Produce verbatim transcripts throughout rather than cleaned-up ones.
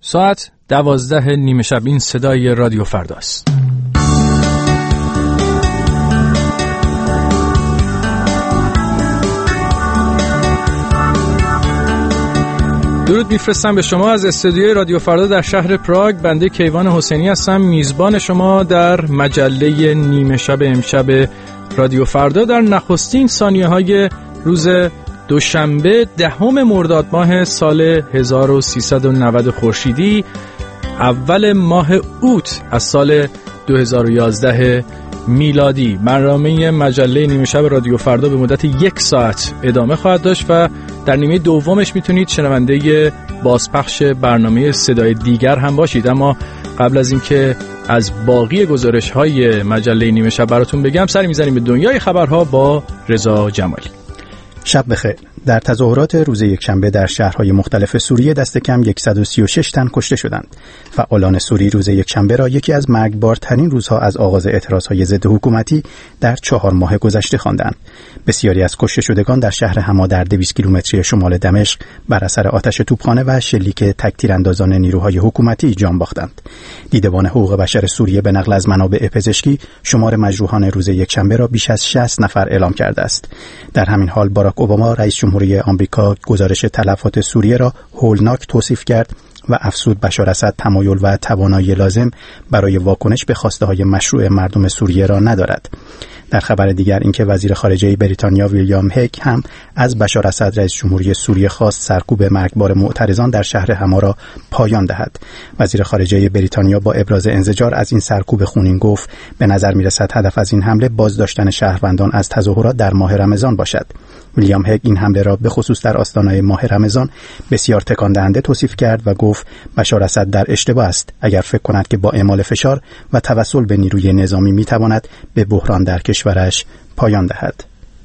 ساعت دوازده نیمه شب. این صدای رادیو فرداست. درود میفرستم به شما از استودیوی رادیو فردا در شهر پراگ. بنده کیوان حسینی هستم، میزبان شما در مجله نیمه شب امشب رادیو فردا در نخستین ثانیه های روز دوشنبه دهم مرداد ماه سال هزار و سیصد و نود خورشیدی، اول ماه اوت از سال دو هزار و یازده میلادی. برنامه مجله نیمه شب رادیو فردا به مدت یک ساعت ادامه خواهد داشت و در نیمه دومش میتونید شنونده بازپخش برنامه صدای دیگر هم باشید. اما قبل از اینکه از باقی گزارش‌های مجله نیمه شب براتون بگم، سری میزنیم به دنیای خبرها با رضا جمالی. شب بخیر. در تظاهرات روز یکشنبه در شهرهای مختلف سوریه دست کم صد و سی و شش تن کشته شدند. فعالان سوری روز یکشنبه را یکی از مرگبارترین روزها از آغاز اعتراضهای ضد حکومتی در چهار ماه گذشته خواندند. بسیاری از کشته شدگان در شهر حما در دویست کیلومتری شمال دمشق بر اثر آتش توپخانه و شلیک تک‌تیراندازان نیروهای حکومتی جان باختند. دیدبان حقوق بشر سوریه به نقل از منابع پزشکی شمار مجروحان روز یکشنبه را بیش از شصت نفر اعلام کرده است. در همین حال باراک اوباما رئیس جمهوری آمریکا گزارش تلفات سوریه را هولناک توصیف کرد و افزود بشار اسد تمایل و توانایی لازم برای واکنش به خواسته‌های مشروع مردم سوریه را ندارد. در خبر دیگر اینکه وزیر خارجه بریتانیا ویلیام هگ هم از بشار اسد رئیس جمهوری سوریه خواست سرکوب مرگبار معترضان در شهر حما را پایان دهد. وزیر خارجه بریتانیا با ابراز انزجار از این سرکوب خونین گفت به نظر می‌رسد هدف از این حمله بازداشتن شهروندان از تظاهرات در ماه رمضان باشد. ویلیام هگ این حمله را به خصوص در آستانه ماه رمضان بسیار تکان دهنده توصیف کرد و گفت بشار اسد در اشتباه است اگر فکر کند که با اعمال فشار و توسل به نیروی نظامی میتواند به بحران در کشورش پایان دهد.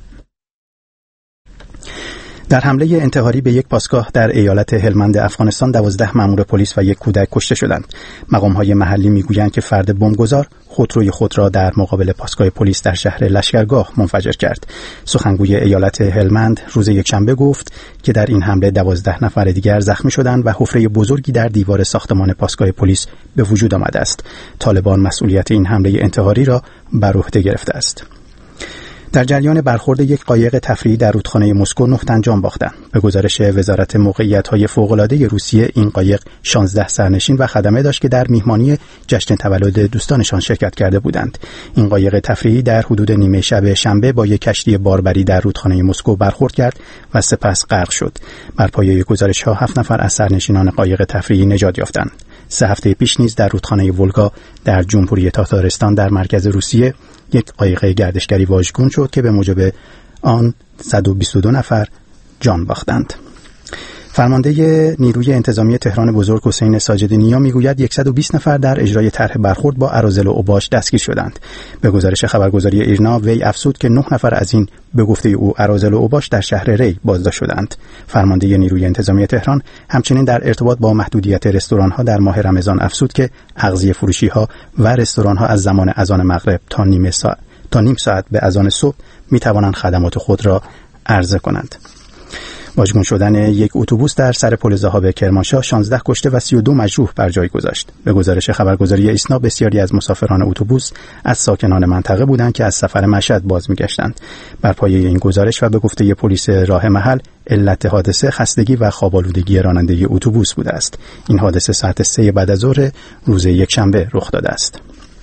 در حمله انتحاری به یک پاسگاه در ایالت هلمند افغانستان دوازده مأمور پلیس و یک کودک کشته شدند. مقام‌های محلی میگویند که فرد بمبگذار خودروی خود را در مقابل پاسگاه پلیس در شهر لشکرگاه منفجر کرد. سخنگوی ایالت هلمند روز یکشنبه گفت که در این حمله دوازده نفر دیگر زخمی شدند و حفره بزرگی در دیوار ساختمان پاسگاه پلیس به وجود آمده است. طالبان مسئولیت این حمله انتحاری را بر عهده گرفته است. در جریان برخورد یک قایق تفریحی در رودخانه مسکو نه تن جان باختند. به گزارش وزارت موقعیت‌های فوق‌العاده روسیه این قایق شانزده سرنشین و خدمه داشت که در میهمانی جشن تولد دوستانشان شرکت کرده بودند. این قایق تفریحی در حدود نیمه شب شنبه با یک کشتی باربری در رودخانه مسکو برخورد کرد و سپس غرق شد. بر پایه گزارش‌ها هفت نفر از سرنشینان قایق تفریحی نجات یافتند. سه هفته پیش نیز در رودخانه ولگا در جمهوری تاتارستان در مرکز روسیه یک قایق گردشگری واژگون شد که به موجب آن صد و بیست و دو نفر جان باختند. فرمانده نیروی انتظامی تهران بزرگ حسین ساجد نیا میگوید صد و بیست نفر در اجرای طرح برخورد با اراذل و اوباش دستگیر شدند. به گزارش خبرگزاری ایرنا وی افزود که نه نفر از این به گفته او اراذل و اوباش در شهر ری بازداشت شدند. فرمانده نیروی انتظامی تهران همچنین در ارتباط با محدودیت رستوران‌ها در ماه رمضان افزود که اغذیه فروشی‌ها و رستوران‌ها از زمان اذان مغرب تا نیم ساعت تا نیم ساعت به اذان صبح می‌توانند خدمات خود را عرضه کنند. واژگون شدن یک اتوبوس در سر پل ذهاب کرمانشاه شانزده کشته و سی و دو مجروح بر جای گذاشت. به گزارش خبرگزاری ایسنا بسیاری از مسافران اتوبوس از ساکنان منطقه بودند که از سفر مشهد باز می‌گشتند. بر پایه این گزارش و به گفته پلیس راه محل علت حادثه خستگی و خواب‌آلودگی راننده اتوبوس بوده است. این حادثه ساعت سه بعد از ظهر روز یکشنبه رخ داده است.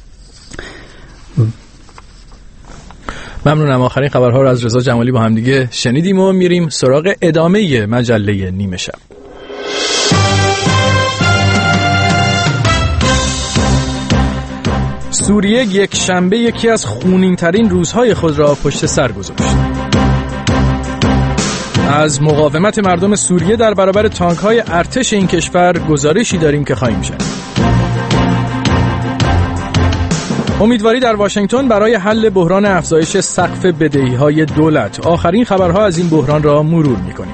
ممنونم. آخرین خبرها رو از رضا جمالی با هم دیگه شنیدیم و میریم سراغ ادامه مجله نیمه شب. سوریه یک شنبه یکی از خونین‌ترین روزهای خود را پشت سر گذاشت. از مقاومت مردم سوریه در برابر تانک‌های ارتش این کشور گزارشی داریم که خواهیم شنید. امیدواری در واشنگتن برای حل بحران افزایش سقف بدهی‌های دولت. آخرین خبرها از این بحران را مرور می‌کنیم.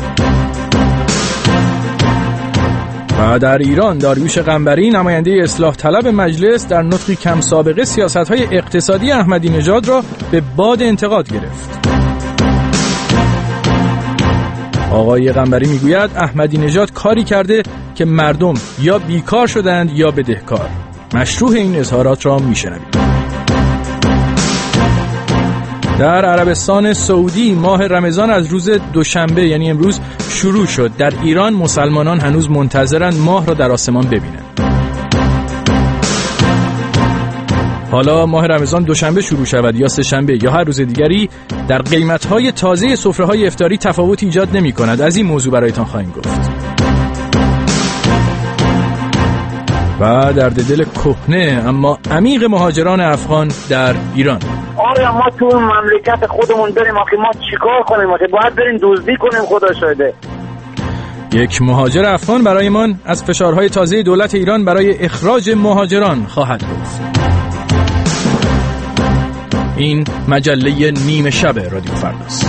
و در ایران داریوش قنبری نماینده اصلاح طلب مجلس در نطقی کم سابقه سیاست‌های اقتصادی احمدی نژاد را به باد انتقاد گرفت. آقای قنبری میگوید احمدی نژاد کاری کرده که مردم یا بیکار شدند یا بدهکار. مشروح این اظهارات را میشنوید. در عربستان سعودی ماه رمضان از روز دوشنبه یعنی امروز شروع شد. در ایران مسلمانان هنوز منتظرند ماه را در آسمان ببینند. حالا ماه رمضان دوشنبه شروع شود یا سه شنبه یا هر روز دیگری، در قیمت‌های تازه سفره‌های افطاری تفاوت ایجاد نمی‌کند. از این موضوع برایتان خواهیم گفت. و در دل کهنه اما عمیق مهاجران افغان در ایران. آیا ما تو مملکت خودمون بریم آخه ما چیکار کنیم؟ آخه باید بریم دزدی کنیم؟ خدا شاهده. یک مهاجر افغان برایمان از فشارهای تازه دولت ایران برای اخراج مهاجران خواهد گفت. این مجله نیمه شب رادیو فرداست.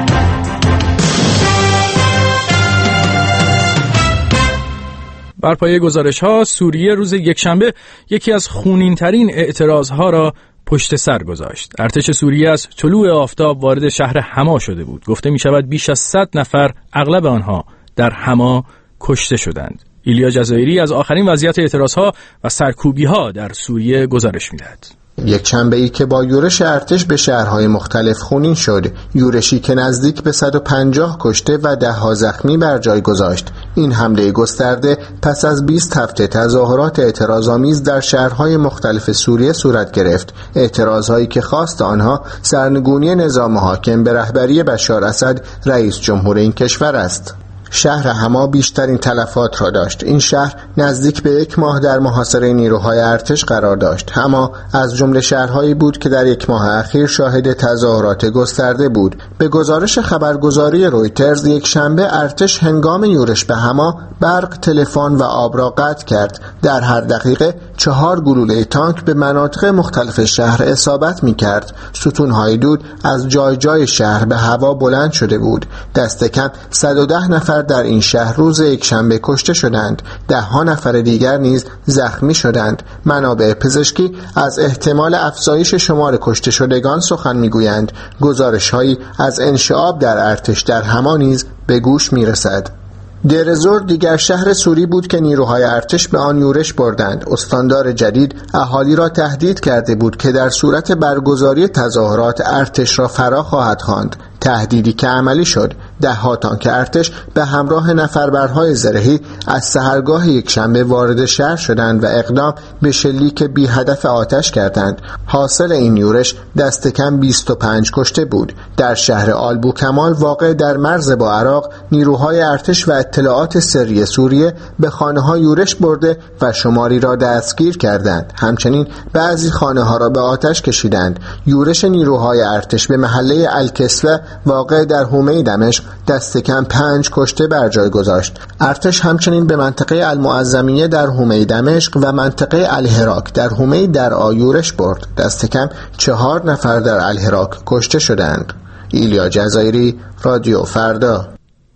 بر پایه گزارش ها، سوریه روز یکشنبه یکی از خونین‌ترین اعتراضها را پشت سر گذاشت. ارتش سوریه از طلوع آفتاب وارد شهر حما شده بود. گفته می شود بیش از صد نفر، اغلب آنها در حما، کشته شدند. ایلیا جزایری از آخرین وضعیت اعتراضها و سرکوبی‌ها در سوریه گزارش می‌دهد. یک شنبه ای که با یورش ارتش به شهرهای مختلف خونین شد، یورشی که نزدیک به صد و پنجاه کشته و ده ها زخمی بر جای گذاشت. این حمله گسترده پس از بیست هفته تظاهرات اعتراض‌آمیز در شهرهای مختلف سوریه صورت گرفت. اعتراضهایی که خواست آنها سرنگونی نظام حاکم به رهبری بشار اسد رئیس جمهور این کشور است. شهر حما بیشترین تلفات را داشت. این شهر نزدیک به یک ماه در محاصره نیروهای ارتش قرار داشت. حما از جمله شهرهایی بود که در یک ماه اخیر شاهد تظاهرات گسترده بود. به گزارش خبرگزاری رویترز، یک شنبه ارتش هنگام یورش به حما برق، تلفن و آب را قطع کرد. در هر دقیقه چهار گلوله تانک به مناطق مختلف شهر اصابت می کرد. ستونهای دود از جای جای شهر به هوا بلند شده بود. دست کم صد و ده نفر در این شهر روز یک شنبه کشته شدند. ده ها نفر دیگر نیز زخمی شدند. منابع پزشکی از احتمال افزایش شمار کشته شدگان سخن میگویند. گزارش‌هایی از انشعاب در ارتش در حما نیز به گوش میرسد. دیر زور دیگر شهر سوری بود که نیروهای ارتش به آن یورش بردند. استاندار جدید اهالی را تهدید کرده بود که در صورت برگزاری تظاهرات ارتش را فرا خواهد خواند. تهدیدی که عملی شد. ده ها تانک ارتش به همراه نفربرهای زرهی از سحرگاه یک شنبه وارد شهر شدند و اقدام به شلیک بی هدف آتش کردند. حاصل این یورش دست کم بیست و پنج کشته بود. در شهر آلبو کمال واقع در مرز با عراق، نیروهای ارتش و اطلاعات سری سوریه به خانه‌ها یورش برده و شماری را دستگیر کردند. همچنین بعضی خانه‌ها را به آتش کشیدند. یورش نیروهای ارتش به محله الکسوه واقع در حومه دمشق دست کم پنج کشته بر جای گذاشت. ارتش همچنین به منطقه المعظمیه در حومه دمشق و منطقه الحراک در حومه درعا یورش برد. دست کم چهار نفر در الحراک کشته شدند. ایلیا جزایری، رادیو فردا.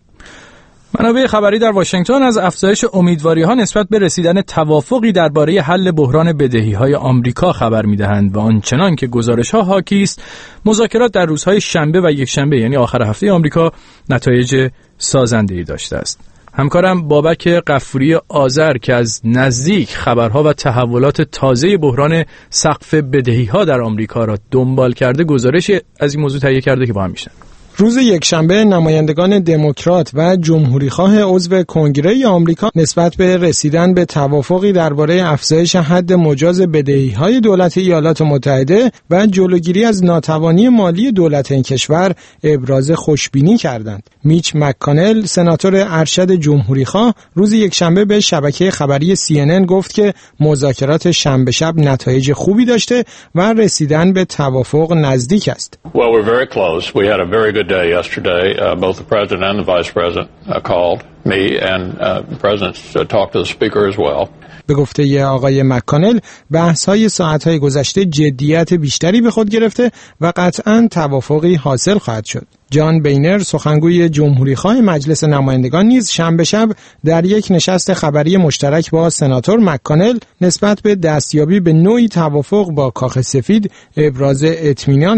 منابع خبری در واشنگتن از افزایش امیدواری‌ها نسبت به رسیدن توافقی درباره حل بحران بدهی‌های آمریکا خبر می‌دهند و آنچنان که گزارش‌ها حاکی است، مذاکرات در روزهای شنبه و یکشنبه یعنی آخر هفته آمریکا نتایج سازنده‌ای داشته است. همکارم بابک غفوری آذر که از نزدیک خبرها و تحولات تازه بحران سقف بدهی‌ها در آمریکا را دنبال کرده، گزارش از این موضوع تهیه کرده که با هم می‌شنویم. روز یکشنبه نمایندگان دموکرات و جمهوریخواه عضو کنگره آمریکا نسبت به رسیدن به توافقی درباره افزایش حد مجاز بدهی‌های دولت ایالات متحده و جلوگیری از ناتوانی مالی دولت این کشور ابراز خوشبینی کردند. میچ مک‌کانل، سناتور ارشد جمهوریخواه، روز یکشنبه به شبکه خبری سی ان ان گفت که مذاکرات شنبه شب نتایج خوبی داشته و رسیدن به توافق نزدیک است. Well, we're very close. We had a very good day yesterday. Uh, both the president and the vice president uh, called me, and uh, the president uh, talked to the speaker as well. به گفته ی آقای مک‌کانل، بحث‌های ساعت‌های گذشته جدیت بیشتری به خود گرفته و قطعاً توافقی حاصل خواهد شد. جان بینر، سخنگوی جمهوریخواه مجلس نمایندگان، نیز شنبه شب در یک نشست خبری مشترک با سناتور مک‌کانل نسبت به دستیابی به نوعی توافق با کاخ سفید ابراز اطمینان کرد.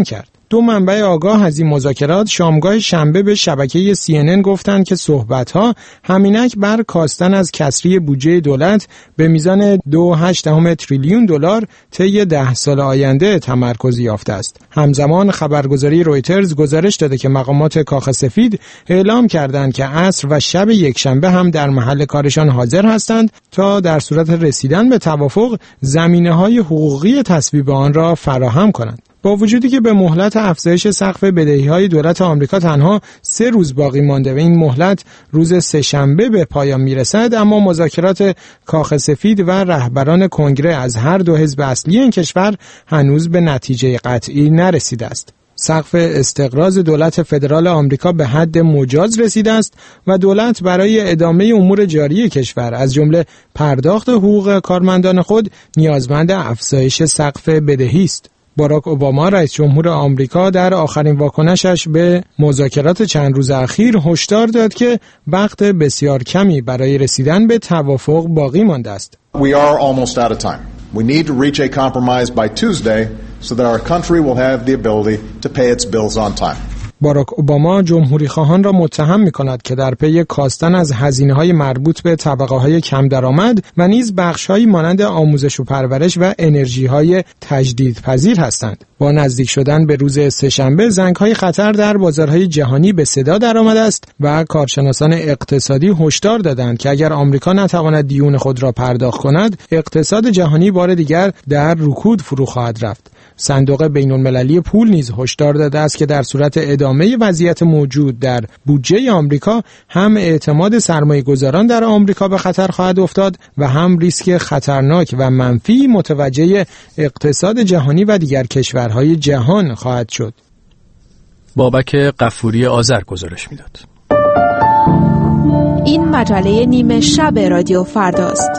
دو منبع آگاه از این مذاکرات شامگاه شنبه به شبکه سی ان ان گفتند که صحبت‌ها همینک بر کاستن از کسری بودجه دولت به میزان دو و هشت دهم تریلیون دلار طی ده سال آینده تمرکز یافته است. همزمان خبرگزاری رویترز گزارش داده که مقامات کاخ سفید اعلام کردند که عصر و شب یکشنبه هم در محل کارشان حاضر هستند تا در صورت رسیدن به توافق زمینه‌های حقوقی تصویب آن را فراهم کنند. با وجودی که به مهلت افزایش سقف بدهی‌های دولت آمریکا تنها سه روز باقی مانده و این مهلت روز سه‌شنبه به پایان میرسد، اما مذاکرات کاخ سفید و رهبران کنگره از هر دو حزب اصلی این کشور هنوز به نتیجه قطعی نرسیده است. سقف استقراض دولت فدرال آمریکا به حد مجاز رسیده است و دولت برای ادامه امور جاری کشور از جمله پرداخت حقوق کارمندان خود نیازمند افزایش سقف بدهی است. باراک اوباما رئیس جمهور آمریکا در آخرین واکنشش به مذاکرات چند روز اخیر هشدار داد که وقت بسیار کمی برای رسیدن به توافق باقی مانده است. We are almost out of time. We need to reach a compromise by Tuesday so that our country will have the ability to pay its bills on time. باراک اوباما جمهوری خواهان را متهم می‌کند که در پی کاستن از هزینه‌های مربوط به طبقه‌های کم درآمد و نیز بخش‌هایی مانند آموزش و پرورش و انرژی‌های تجدیدپذیر هستند. با نزدیک شدن به روز سه‌شنبه زنگ‌های خطر در بازارهای جهانی به صدا درآمده است و کارشناسان اقتصادی هشدار دادند که اگر آمریکا نتواند دیون خود را پرداخت کند، اقتصاد جهانی بار دیگر در رکود فرو خواهد رفت. صندوق بین‌المللی پول نیز هشدار داده است که در صورت ادامه وضعیت موجود در بودجه آمریکا هم اعتماد سرمایه‌گذاران در آمریکا به خطر خواهد افتاد و هم ریسک خطرناک و منفی متوجه اقتصاد جهانی و دیگر کشورهای جهان خواهد شد. بابک غفوری آذر گزارش میداد. این مجله نیمه شب رادیو فرداست.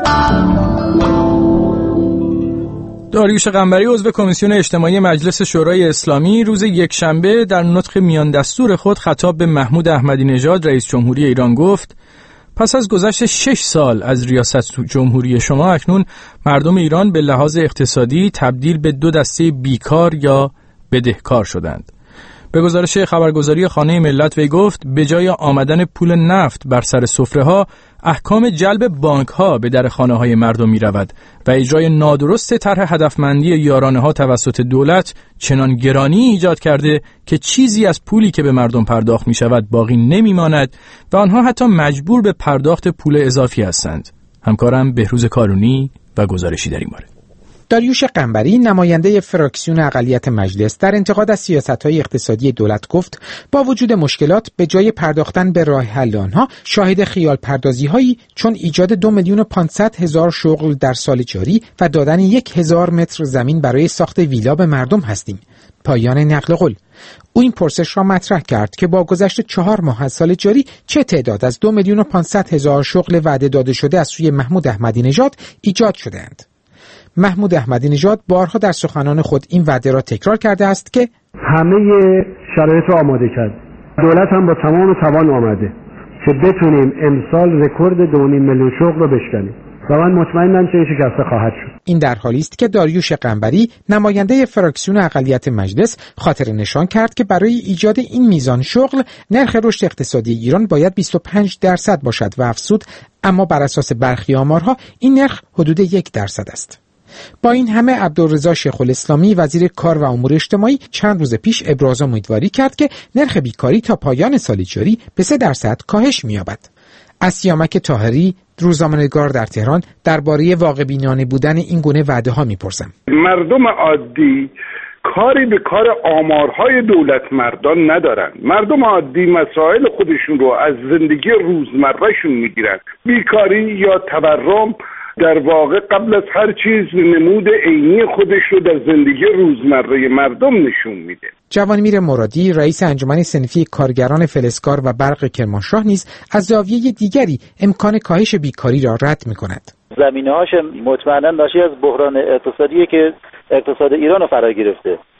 داریوش قنبری عضو کمیسیون اجتماعی مجلس شورای اسلامی روز یکشنبه در نطق میان دستور خود خطاب به محمود احمدی نژاد رئیس جمهوری ایران گفت: پس از گذشت شش سال از ریاست جمهوری شما اکنون مردم ایران به لحاظ اقتصادی تبدیل به دو دسته بیکار یا بدهکار شدند. به گزارش خبرگزاری خانه ملت وی گفت به جای آمدن پول نفت بر سر سفره‌ها، احکام جلب بانک‌ها به در خانه‌های مردم می‌رود و اجرای نادرست طرح هدفمندی یارانه‌ها توسط دولت چنان گرانی ایجاد کرده که چیزی از پولی که به مردم پرداخت می‌شود باقی نمی‌ماند و آنها حتی مجبور به پرداخت پول اضافی هستند. همکارم بهروز کارونی و گزارشی در این باره. داریوش قنبری نماینده فراکسیون اقلیت مجلس در انتقاد از سیاست‌های اقتصادی دولت گفت با وجود مشکلات به جای پرداختن به راه حل آنها شاهد خیال پردازی‌هایی چون ایجاد دو میلیون و پانصد هزار شغل در سال جاری و دادن یک هزار متر زمین برای ساخت ویلا به مردم هستیم. پایان نقل قول. او این پرسش را مطرح کرد که با گذشت چهار ماه از سال جاری چه تعداد از دو میلیون و پانصد هزار شغل وعده داده شده از سوی محمود احمدی نژاد ایجاد شده‌اند. محمود احمدی نژاد بارها در سخنان خود این وعده را تکرار کرده است که همه شرایط را آماده کرد. دولت هم با تمام توان آمده که بتونیم امسال رکورد دو میلیون شغل را بشکنیم و من مطمئنم که این شکسته خواهد شد. این در حالی است که داریوش قنبری نماینده فراکسیون اقلیت مجلس خاطر نشان کرد که برای ایجاد این میزان شغل نرخ رشد اقتصادی ایران باید بیست و پنج درصد باشد و افزود اما بر اساس برخی آمارها این نرخ حدود یک درصد است. با این همه عبدالرضا شیخ الاسلامی وزیر کار و امور اجتماعی چند روز پیش ابراز امیدواری کرد که نرخ بیکاری تا پایان سال جاری به سه درصد کاهش می‌یابد. اسیامک طاهری روزنامه‌نگار در تهران درباره واقع بینانه بودن این گونه وعده‌ها می‌پرسم. مردم عادی کاری به کار آمارهای دولت مردان ندارن. مردم عادی مسائل خودشون رو از زندگی روزمرهشون میگیرن. بیکاری یا تورم در واقع قبل از هر چیز نمود عینی خودش رو در زندگی روزمره مردم نشون میده. جوانمیر مرادی رئیس انجمن صنفی کارگران فلزکار و برق کرمانشاه نیز از زاویه دیگری امکان کاهش بیکاری را رد میکند. زمینه‌هاش مطمئنا ناشی از بحران اقتصادیه که اقتصاد ایران رو فرا گرفته.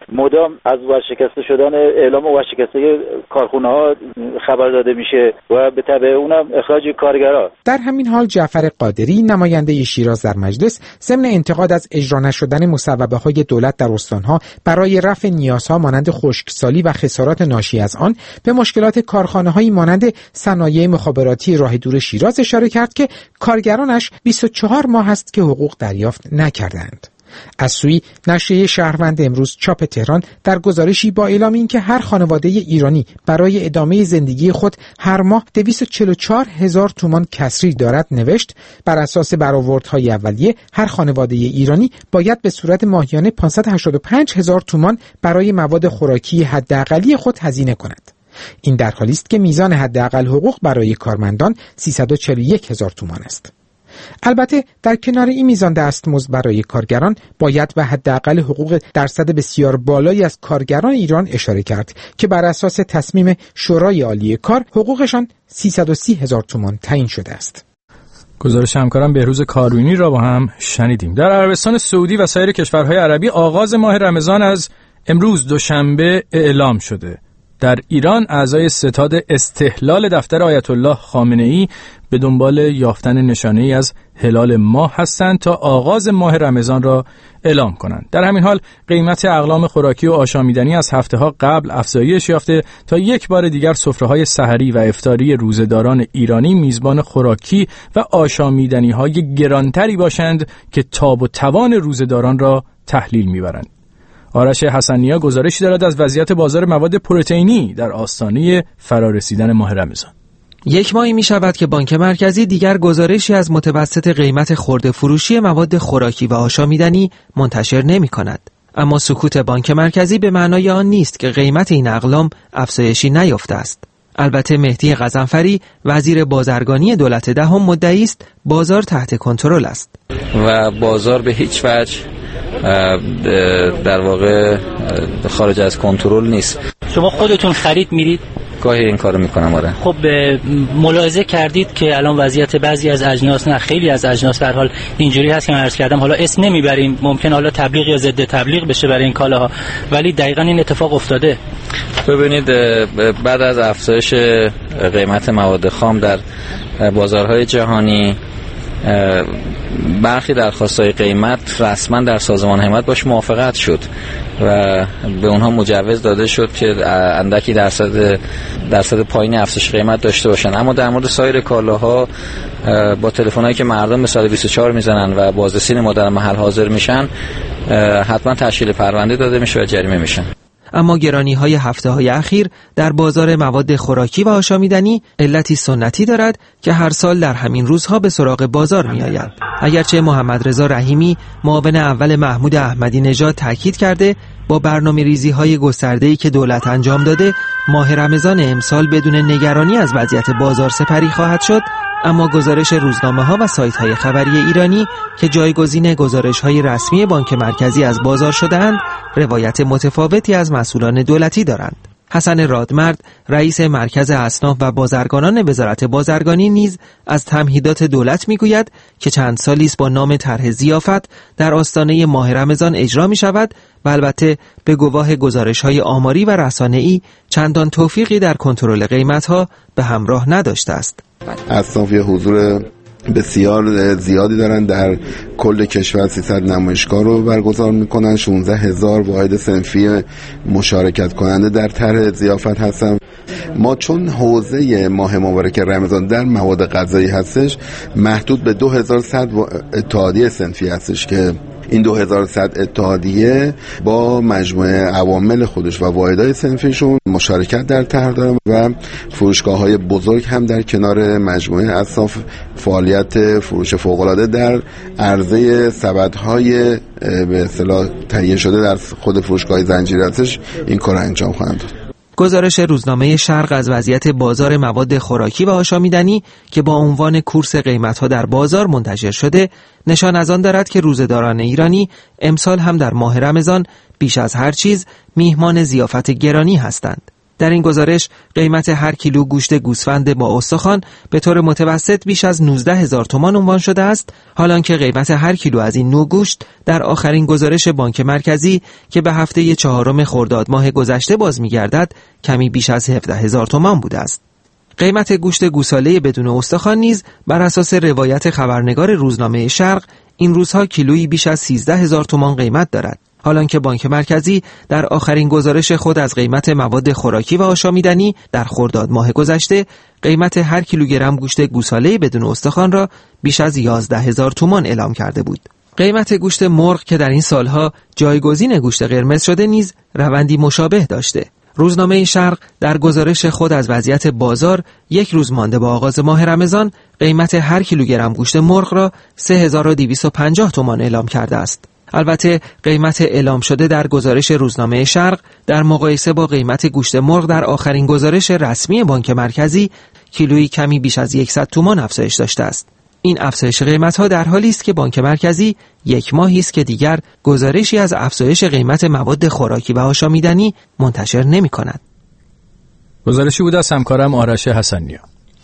مدام از ورشکسته شدن اعلام ورشکستگی کارخونه‌ها خبر داده میشه و به تبع اونم اخراج کارگرها. در همین حال جعفر قادری نماینده شیراز در مجلس ضمن انتقاد از اجرا نشدن مصوبه‌های دولت در استان‌ها برای رفع نیازها مانند خشکسالی و خسارات ناشی از آن به مشکلات کارخانه‌هایی مانند صنایع مخابراتی راه دور شیراز اشاره کرد که کارگرانش بیست و چهار ماه است که حقوق دریافت نکردند. از سوی نشریه شهروند امروز چاپ تهران در گزارشی با اعلام اینکه هر خانواده ایرانی برای ادامه زندگی خود هر ماه دویست و چهل و چهار هزار تومان کسری دارد نوشت بر اساس برآوردهای اولیه هر خانواده ایرانی باید به صورت ماهیانه پانصد و هشتاد و پنج هزار تومان برای مواد خوراکی حداقلی خود هزینه کند. این در حالی است که میزان حداقل حقوق برای کارمندان سیصد و چهل و یک هزار تومان است. البته در کنار این میزان دستمزد برای کارگران باید به حداقل حقوق درصد بسیار بالایی از کارگران ایران اشاره کرد که بر اساس تصمیم شورای عالی کار حقوقشان سیصد و سی هزار تومان تعیین شده است. گزارش همکارم بهروز کاروینی را با هم شنیدیم. در عربستان سعودی و سایر کشورهای عربی آغاز ماه رمضان از امروز دوشنبه اعلام شده. در ایران اعضای ستاد استحلال دفتر آیت الله خامنه‌ای به دنبال یافتن نشانه‌ای از هلال ماه هستند تا آغاز ماه رمضان را اعلام کنند. در همین حال قیمت اقلام خوراکی و آشامیدنی از هفته‌ها قبل افزایش یافته تا یک بار دیگر سفره‌های سحری و افطاری روزه‌داران ایرانی میزبان خوراکی و آشامیدنی‌های گرانتری باشند که تاب و توان روزه‌داران را تحلیل می‌برند. آرش حسنیا گزارشی دارد از وضعیت بازار مواد پروتئینی در آستانه فرارسیدن ماه رمضان. یک ماهی می شود که بانک مرکزی دیگر گزارشی از متوسط قیمت خرده فروشی مواد خوراکی و آشامیدنی منتشر نمی کند. اما سکوت بانک مرکزی به معنای آن نیست که قیمت این اقلام افزایشی نیافته است. البته مهدی غضنفری وزیر بازرگانی دولت دهم مدعی است بازار تحت کنترل است و بازار به هیچ وجه در واقع خارج از کنترل نیست. شما خودتون خرید میرید؟ گاهی این کارو میکنم. آره. خب ملاحظه کردید که الان وضعیت بعضی از اجناس، نه خیلی از اجناس به هر حال اینجوری هست که من عرض کردم، حالا اسم نمیبریم، ممکن حالا تبلیغ یا ضد تبلیغ بشه برای این کالاها، ولی دقیقاً این اتفاق افتاده. ببینید بعد از افزایش قیمت مواد خام در بازارهای جهانی برخی درخواست‌های قیمت رسما در سازمان حمایت باش موافقت شد و به اونها مجوز داده شد که اندکی درصد درصد پایین افزایش قیمت داشته باشن. اما در مورد سایر کالاها با تلفن‌هایی که مردم به صد و بیست و چهار میزنن و بازرسین ما در محل حاضر میشن حتما تشکیل پرونده داده میشه و جریمه میشن. اما گرانی‌های هفته‌های اخیر در بازار مواد خوراکی و آشامیدنی علتی سنتی دارد که هر سال در همین روزها به سراغ بازار می‌آید. اگرچه محمد رضا رحیمی معاون اول محمود احمدی نژاد تاکید کرده با برنامه‌ریزی‌های گسترده‌ای که دولت انجام داده ماه رمضان امسال بدون نگرانی از وضعیت بازار سپری خواهد شد، اما گزارش روزنامه‌ها و سایت‌های خبری ایرانی که جایگزین گزارش‌های رسمی بانک مرکزی از بازار شده‌اند، روایت متفاوتی از مسئولان دولتی دارند. حسن رادمرد، رئیس مرکز اصناف و بازرگانان وزارت بازرگانی نیز از تمهیدات دولت میگوید که چند سالی است با نام طرح ضیافت در آستانه ماه رمضان اجرا می شود و البته به گواه گزارش‌های آماری و رسانه‌ای چندان توفیقی در کنترل قیمت‌ها به همراه نداشته است. اصناف حضور بسیار زیادی دارن، در کل کشور سیصد نمایشگاه رو برگزار میکنن، شانزده هزار واحد صنفی مشارکت کننده در طرح ضیافت هستن. ما چون حوزه ماه مبارک رمضان در مواد غذایی هستش، محدود به دو هزار و صد اتحادیه صنفی هستش که این دو هزار و صد اتحادیه با مجموعه عوامل خودش و واحدهای صنفیشون مشارکت در طرح دارن و فروشگاه‌های بزرگ هم در کنار مجموعه اصناف فعالیت فروش فوق‌العاده در عرضه سبدهای به اصطلاح تهیه شده در خود فروشگاه زنجیره هستش این کار انجام خواهند داد. گزارش روزنامه شرق از وضعیت بازار مواد خوراکی و آشامیدنی که با عنوان کورس قیمت‌ها در بازار منتشر شده، نشان از آن دارد که روزه‌داران ایرانی امسال هم در ماه رمضان بیش از هر چیز میهمان ضیافت گرانی هستند. در این گزارش قیمت هر کیلو گوشت گوسفند با استخوان به طور متوسط بیش از نوزده هزار تومان عنوان شده است، حالان که قیمت هر کیلو از این نوع گوشت در آخرین گزارش بانک مرکزی که به هفته چهارم خرداد ماه گذشته باز می‌گردد کمی بیش از هفده هزار تومان بوده است. قیمت گوشت گوساله بدون استخوان نیز بر اساس روایت خبرنگار روزنامه شرق این روزها کیلویی بیش از سیزده هزار تومان قیمت دارد، حالان که بانک مرکزی در آخرین گزارش خود از قیمت مواد خوراکی و آشامیدنی در خرداد ماه گذشته قیمت هر کیلوگرم گوشت گوساله بدون استخوان را بیش از یازده هزار تومان اعلام کرده بود. قیمت گوشت مرغ که در این سالها جایگزین گوشت قرمز شده نیز روندی مشابه داشته. روزنامه شرق در گزارش خود از وضعیت بازار یک روز مانده با آغاز ماه رمضان قیمت هر کیلوگرم گوشت مرغ را سه هزار و دویست و پنجاه تومان اعلام کرده است. البته قیمت اعلام شده در گزارش روزنامه شرق در مقایسه با قیمت گوشت مرغ در آخرین گزارش رسمی بانک مرکزی کیلویی کمی بیش از صد تومان افزایش داشته است. این افزایش قیمت‌ها در حالی است که بانک مرکزی یک ماهی است که دیگر گزارشی از افزایش قیمت مواد خوراکی و آشامیدنی منتشر نمی‌کند. گزارشی بود از همکارم آرش حسنیا.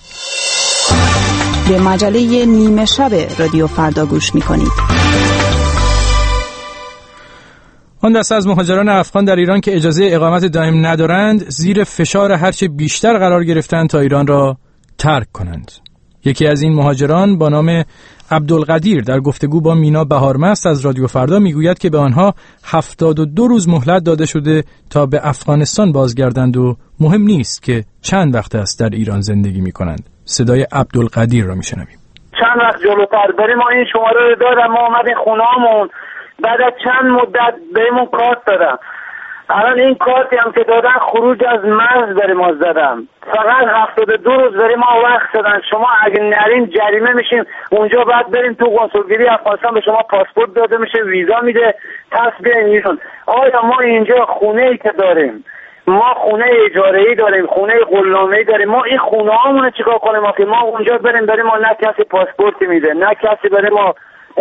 به مجله نیمه شب رادیو فردا گوش می‌کنید. آن دسته از مهاجران افغان در ایران که اجازه اقامت دائم ندارند زیر فشار هرچه بیشتر قرار گرفتند تا ایران را ترک کنند. یکی از این مهاجران با نام عبدالقدیر در گفتگو با مینا بهارمست از رادیو فردا میگوید که به آنها هفتاد و دو روز مهلت داده شده تا به افغانستان بازگردند و مهم نیست که چند وقت است در ایران زندگی میکنند. صدای عبدالقدیر را میشنویم. چند وقت جلوتر بریم ما این شماره رو دادم، ما اومدیم خونه‌مون، بعد از چند مدت بهمون کارت دادم. الان این کارتی هم که دادن خروج از مرز برای ما زدم. فقط هفتاد و دو روز برای ما وقت دادن. شما اگه نرین جریمه میشیم. اونجا بعد بریم تو کنسولگری افغانستان به شما پاسپورت داده میشه، ویزا میده، پس بیاین ایران. آیا ما اینجا خونه ای که داریم، ما خونه اجاره ای داریم، خونه غلامه ای داریم، ما این خونه هامونه چیکار کنیم که ما اونجا بریم برای ما نه کسی پاسپورتی میده، نه کسی برای ما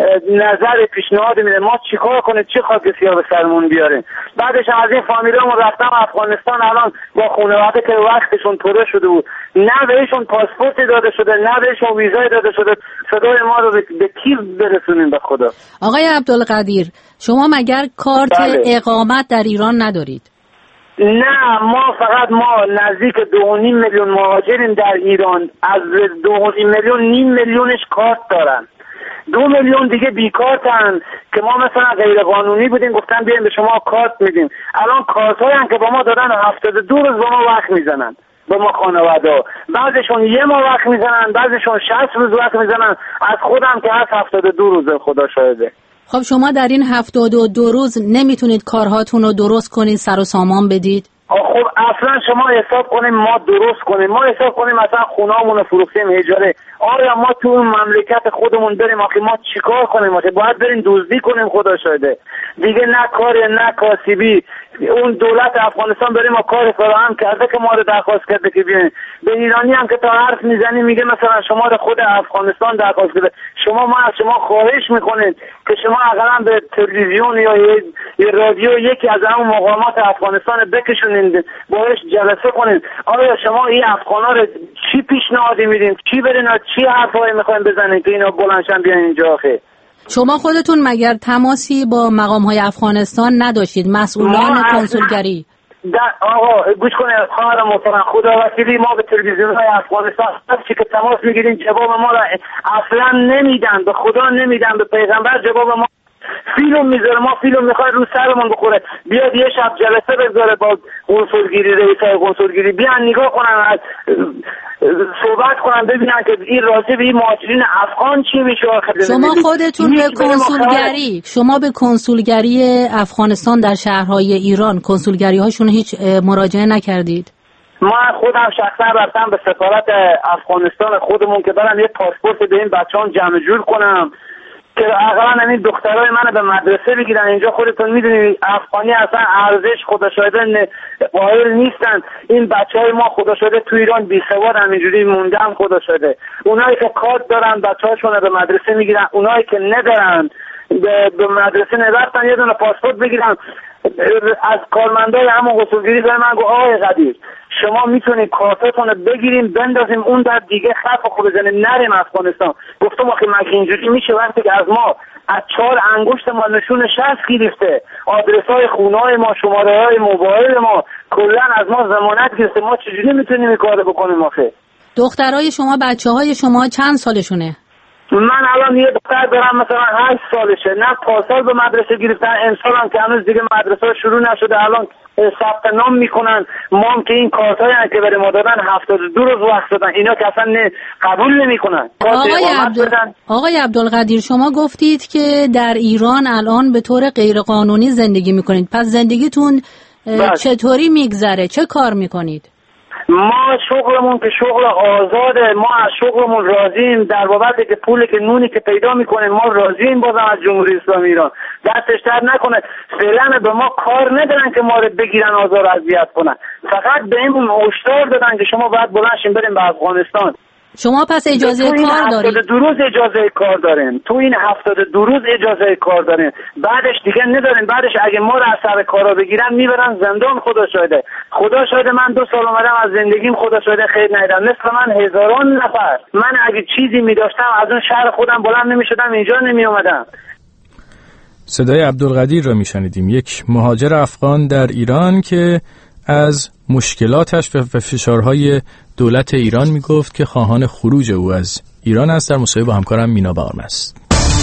نظر پیشنهاد میده، ما چیکار کنیم، چه خاک سیاه به سرمون بیاریم. بعدش از این فامیلامون رفتم افغانستان، الان با خانواده که وقتشون پره شده بود، نه بهشون پاسپورتی داده شده، نه بهشون ویزای داده شده. صدای ما رو به کی برسونیم به خدا؟ آقای عبدالقدیر، شما مگر کارت بله. اقامت در ایران ندارید؟ نه، ما فقط ما نزدیک دو و نیم میلیون مهاجریم در ایران، از دو و نیم میلیون نیم میلیونش کارت دارن، دو میلیون دیگه بیکارتن که ما مثلا غیر قانونی بودیم گفتن بیایم به شما کارت میدیم. الان کارت هایی که با ما دادن هفتاد و دو روز با ما وقت میزنن، با ما خانواده بعضشون یه ماه وقت میزنن، بعضشون شصت روز وقت میزنن. از خودم که هست هفتاد و دو روزه، خدا شاهده. خب شما در این هفتاد و دو روز نمیتونید کارهاتون رو درست کنید، سر و سامان بدید؟ خب اصلا شما حساب کنیم ما درست کنیم، ما حساب کنیم مثلا خونه‌مون رو فروختیم اجاره، آیا ما تو اون مملکت خودمون بریم آخه ما چیکار کنیم؟ آخه باید بریم دزدی کنیم؟ خدا شاهده دیگه نه کار نه کاسبی. اون دولت افغانستان بریم ما کار فراهم کرده که ما رو درخواست کرده که بیاین. به ایرانی هم که تا حرف میزنی میگه مثلا شما رو خود افغانستان درخواست کرده. شما ما از شما خواهش میکنید که شما اقلا به تلویزیون یا یه رادیو یکی از اون مقامات افغانستان بکشونید، باهاش جلسه کنید. آیا شما این افغانا رو چی پیشنهادی میدین؟ چی برین چی حرفایی میخواین بزنین که اینا بلندشن بیان اینجا؟ آخه شما خودتون مگر تماسی با مقام‌های افغانستان نداشتید، مسئولان کنسولگری؟ آقا گوش کنید خواهر محترم، خدا وکیلی ما به تلویزیون‌های افغانستان هرچی که تماس میگیریم جواب ما را اصلا نمیدن، به خدا نمیدن، به پیغمبر جواب ما فیلم میذاره، ما فیلم میخواد رو سرمون بخوره. بیاد یه شب جلسه بگذاره با کنسولگری، رئیسای کنسولگری، بیان نگاه کنن، صحبت کنن، ببینن که این راضی به این مهاجرین افغان چی میشه. شما خودتون به کنسولگری شما به کنسولگری افغانستان در شهرهای ایران کنسولگری هاشون هیچ مراجعه نکردید؟ ما خودم شخصا رفتم به سفارت افغانستان خودمون که برم یه پاسپورت به این بچه‌ها جمع جور کنم که اقلا همین دخترای منو به مدرسه بگیرن. اینجا خودتون میدونید افغانی اصلا ارزش خدا شاهده قائل نیستن. این بچهای ما خدا شاهده تو ایران بی سواد همینجوری موندن. خدا شاهده اونایی که کارت دارن بچه‌هاشون رو به مدرسه میگیرن، اونایی که ندارن به, به مدرسه نرفتن یه دونه پاسپورت بگیرن. از کارمندای همون غسلگیری به من گفت آقای قدیر شما میتونید کارتاتون رو بگیریم بندازیم اون در دیگه خط خوب بزنیم نریم افغانستان. گفتم آخه مگه اینجوری میشه وقتی که از ما از چهار انگشت ما نشون شخص گرفته، آدرس‌های خونه‌های ما، شماره‌های موبایل ما، کلا از ما ضمانت گرفته، ما چجوری میتونیم این کارو بکنیم آخه؟ دخترای شما بچه‌های شما چند سالشونه؟ من الان یه دختر دارم مثلا هشت سالشه، نه پارسال به مدرسه گرفتن، امسال هم که هنوز دیگه مدرسه شروع نشده الان ثبت نام میکنن. ما هم که این کارتایی هم که برای ما دادن هفتاد و دو روز وقت دادن، اینا که اصلا قبول نمیکنن. آقای عبد... آقای عبدالقدیر شما گفتید که در ایران الان به طور غیرقانونی زندگی میکنید، پس زندگیتون چطوری میگذره؟ چه کار میکنید؟ ما شغلمون که شغل آزاده، ما از شغلمون راضیم، در بابت که پولی که نونی که پیدا میکنیم ما راضیم. بازم از جمهوری اسلامی ایران دستش در نکنه، فعلا به ما کار ندارن که ما رو بگیرن آزار و اذیت کنن، فقط به این هشدار دادن که شما باید بلند بریم به افغانستان. شما پس اجازه کار دارید؟ هفتاد و دو روز اجازه کار داریم، تو این هفتاد و دو روز اجازه کار داریم، بعدش دیگه نداریم. بعدش اگه ما رو از سر کارا بگیرن میبرن زندان. خدا شاهده، خدا شاهده من دو سال اومدم از زندگیم، خدا شاهده خیر ندیدم. مثل من هزاران نفر، من اگه چیزی میداشتم از اون شهر خودم بلند نمیشدم اینجا نمیومدم. صدای عبدالقدیر را میشنیدیم، یک مهاجر افغان در ایران که از مشکلاتش و فشارهای دولت ایران میگفت که خواهان خروج او از ایران است. در مصاحبه با همکارم مینا بارم است.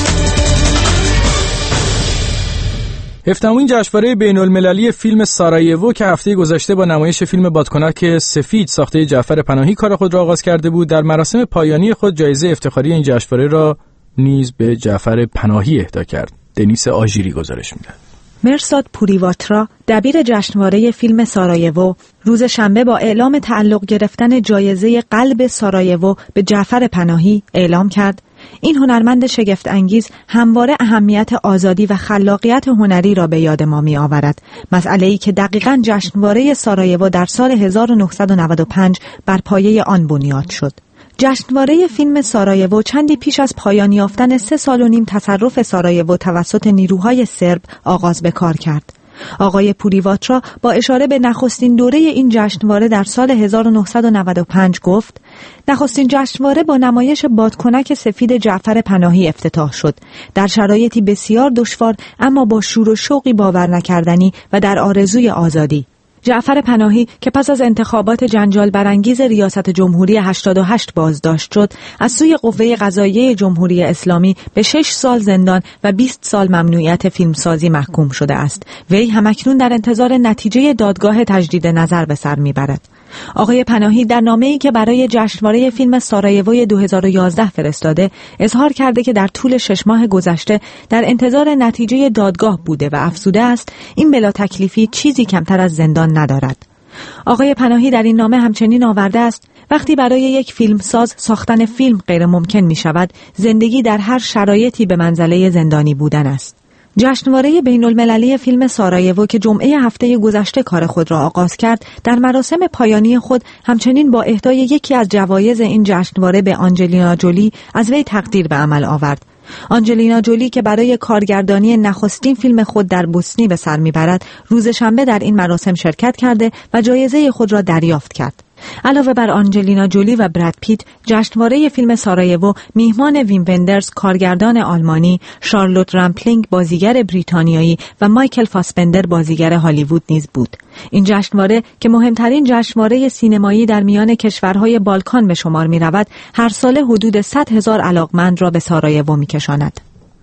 هفدهمین جشنواره بین‌المللی فیلم سارایوو که هفته گذشته با نمایش فیلم بادکنک سفید ساخته جعفر پناهی کار خود را آغاز کرده بود، در مراسم پایانی خود جایزه افتخاری این جشنواره را نیز به جعفر پناهی اهدا کرد. دنیس آژیری گزارش می‌دهد. مرساد پوریواترا دبیر جشنواره فیلم سارایوو روز شنبه با اعلام تعلق گرفتن جایزه قلب سارایوو به جعفر پناهی اعلام کرد این هنرمند شگفت انگیز همواره اهمیت آزادی و خلاقیت هنری را به یاد ما می آورد، مسئله‌ای که دقیقاً جشنواره سارایوو در سال هزار و نهصد و نود و پنج بر پایه آن بنیاد شد. جشنواره فیلم سارایوو چندی پیش از پایان یافتن سه سال و نیم تصرف سارایوو توسط نیروهای سرب آغاز به کار کرد. آقای پوریواترا با اشاره به نخستین دوره این جشنواره در سال هزار و نهصد و نود و پنج گفت: نخستین جشنواره با نمایش بادکنک سفید جعفر پناهی افتتاح شد، در شرایطی بسیار دشوار اما با شور و شوقی باور نکردنی و در آرزوی آزادی. جعفر پناهی که پس از انتخابات جنجال برانگیز ریاست جمهوری هشتاد و هشت بازداشت شد، از سوی قوه قضاییه جمهوری اسلامی به شش سال زندان و بیست سال ممنوعیت فیلمسازی محکوم شده است. وی همکنون در انتظار نتیجه دادگاه تجدید نظر به سر میبرد. آقای پناهی در نامه‌ای که برای جشنواره فیلم سارایوو دو هزار و یازده فرستاده اظهار کرده که در طول شش ماه گذشته در انتظار نتیجه دادگاه بوده و افزوده است این بلا تکلیفی چیزی کمتر از زندان ندارد. آقای پناهی در این نامه همچنین آورده است: وقتی برای یک فیلمساز ساختن فیلم غیر ممکن می شود، زندگی در هر شرایطی به منزله زندانی بودن است. جشنواره بین‌المللی فیلم سارایوو که جمعه هفته گذشته کار خود را آغاز کرد، در مراسم پایانی خود همچنین با اهدای یکی از جوایز این جشنواره به آنجلینا جولی از وی تقدیر به عمل آورد. آنجلینا جولی که برای کارگردانی نخستین فیلم خود در بوسنی به سر میبرد، روز شنبه در این مراسم شرکت کرده و جایزه خود را دریافت کرد. علاوه بر آنجلینا جولی و براد پیت، جشنواره فیلم سارایوو میهمان ویم وندرز کارگردان آلمانی، شارلوت رامپلینگ بازیگر بریتانیایی و مایکل فاسبندر بازیگر هالیوود نیز بود. این جشنواره که مهمترین جشنواره سینمایی در میان کشورهای بالکان به شمار می‌رود، هر سال حدود صد هزار علاقمند را به سارایوو می‌کشاند.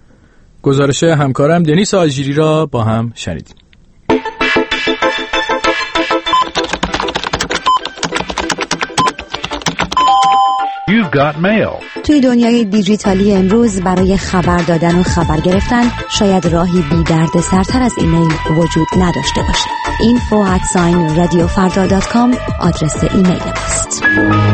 گزارش همکارم دنیس آژیری را با هم شنیدیم. You've got mail. توی دنیای دیجیتالی امروز برای خبر دادن و خبر گرفتن شاید راهی بی درد سرتر از ایمیل وجود نداشته باشه. اینفو ات ساین رادیو فردا دات کام آدرس ایمیل ماست.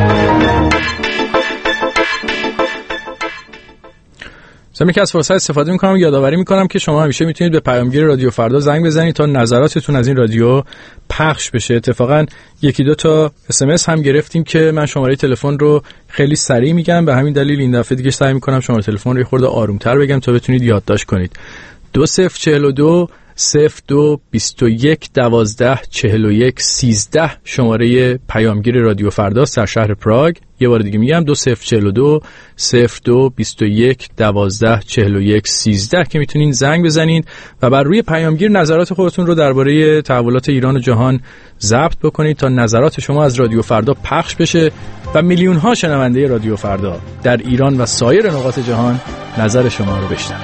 زمین که از فرصت استفاده میکنم یادآوری میکنم که شما همیشه میتونید به پیامگیر رادیو فردا زنگ بزنید تا نظراتتون از این رادیو پخش بشه. اتفاقا یکی دو تا اس ام اس هم گرفتیم که من شماره تلفن رو خیلی سریع میگم، به همین دلیل این دفعه دیگه سعی میکنم شماره تلفن رو یه خورده آرومتر بگم تا بتونید یادداشت کنید. دو صفر چهل و دو صفر دو بیست و یک دوازده چهل و یک سیزده شماره پیامگیر رادیو فرداست در شهر پراگ. یه بار دیگه میگم دو صفر چهل و دو صفر دو بیست و یک دوازده چهل و یک سیزده که میتونین زنگ بزنین و بر روی پیامگیر نظرات خودتون رو درباره تحولات ایران و جهان ضبط بکنید تا نظرات شما از رادیو فردا پخش بشه و میلیون ها شنونده رادیو فردا در ایران و سایر نقاط جهان نظر شما رو بشنون.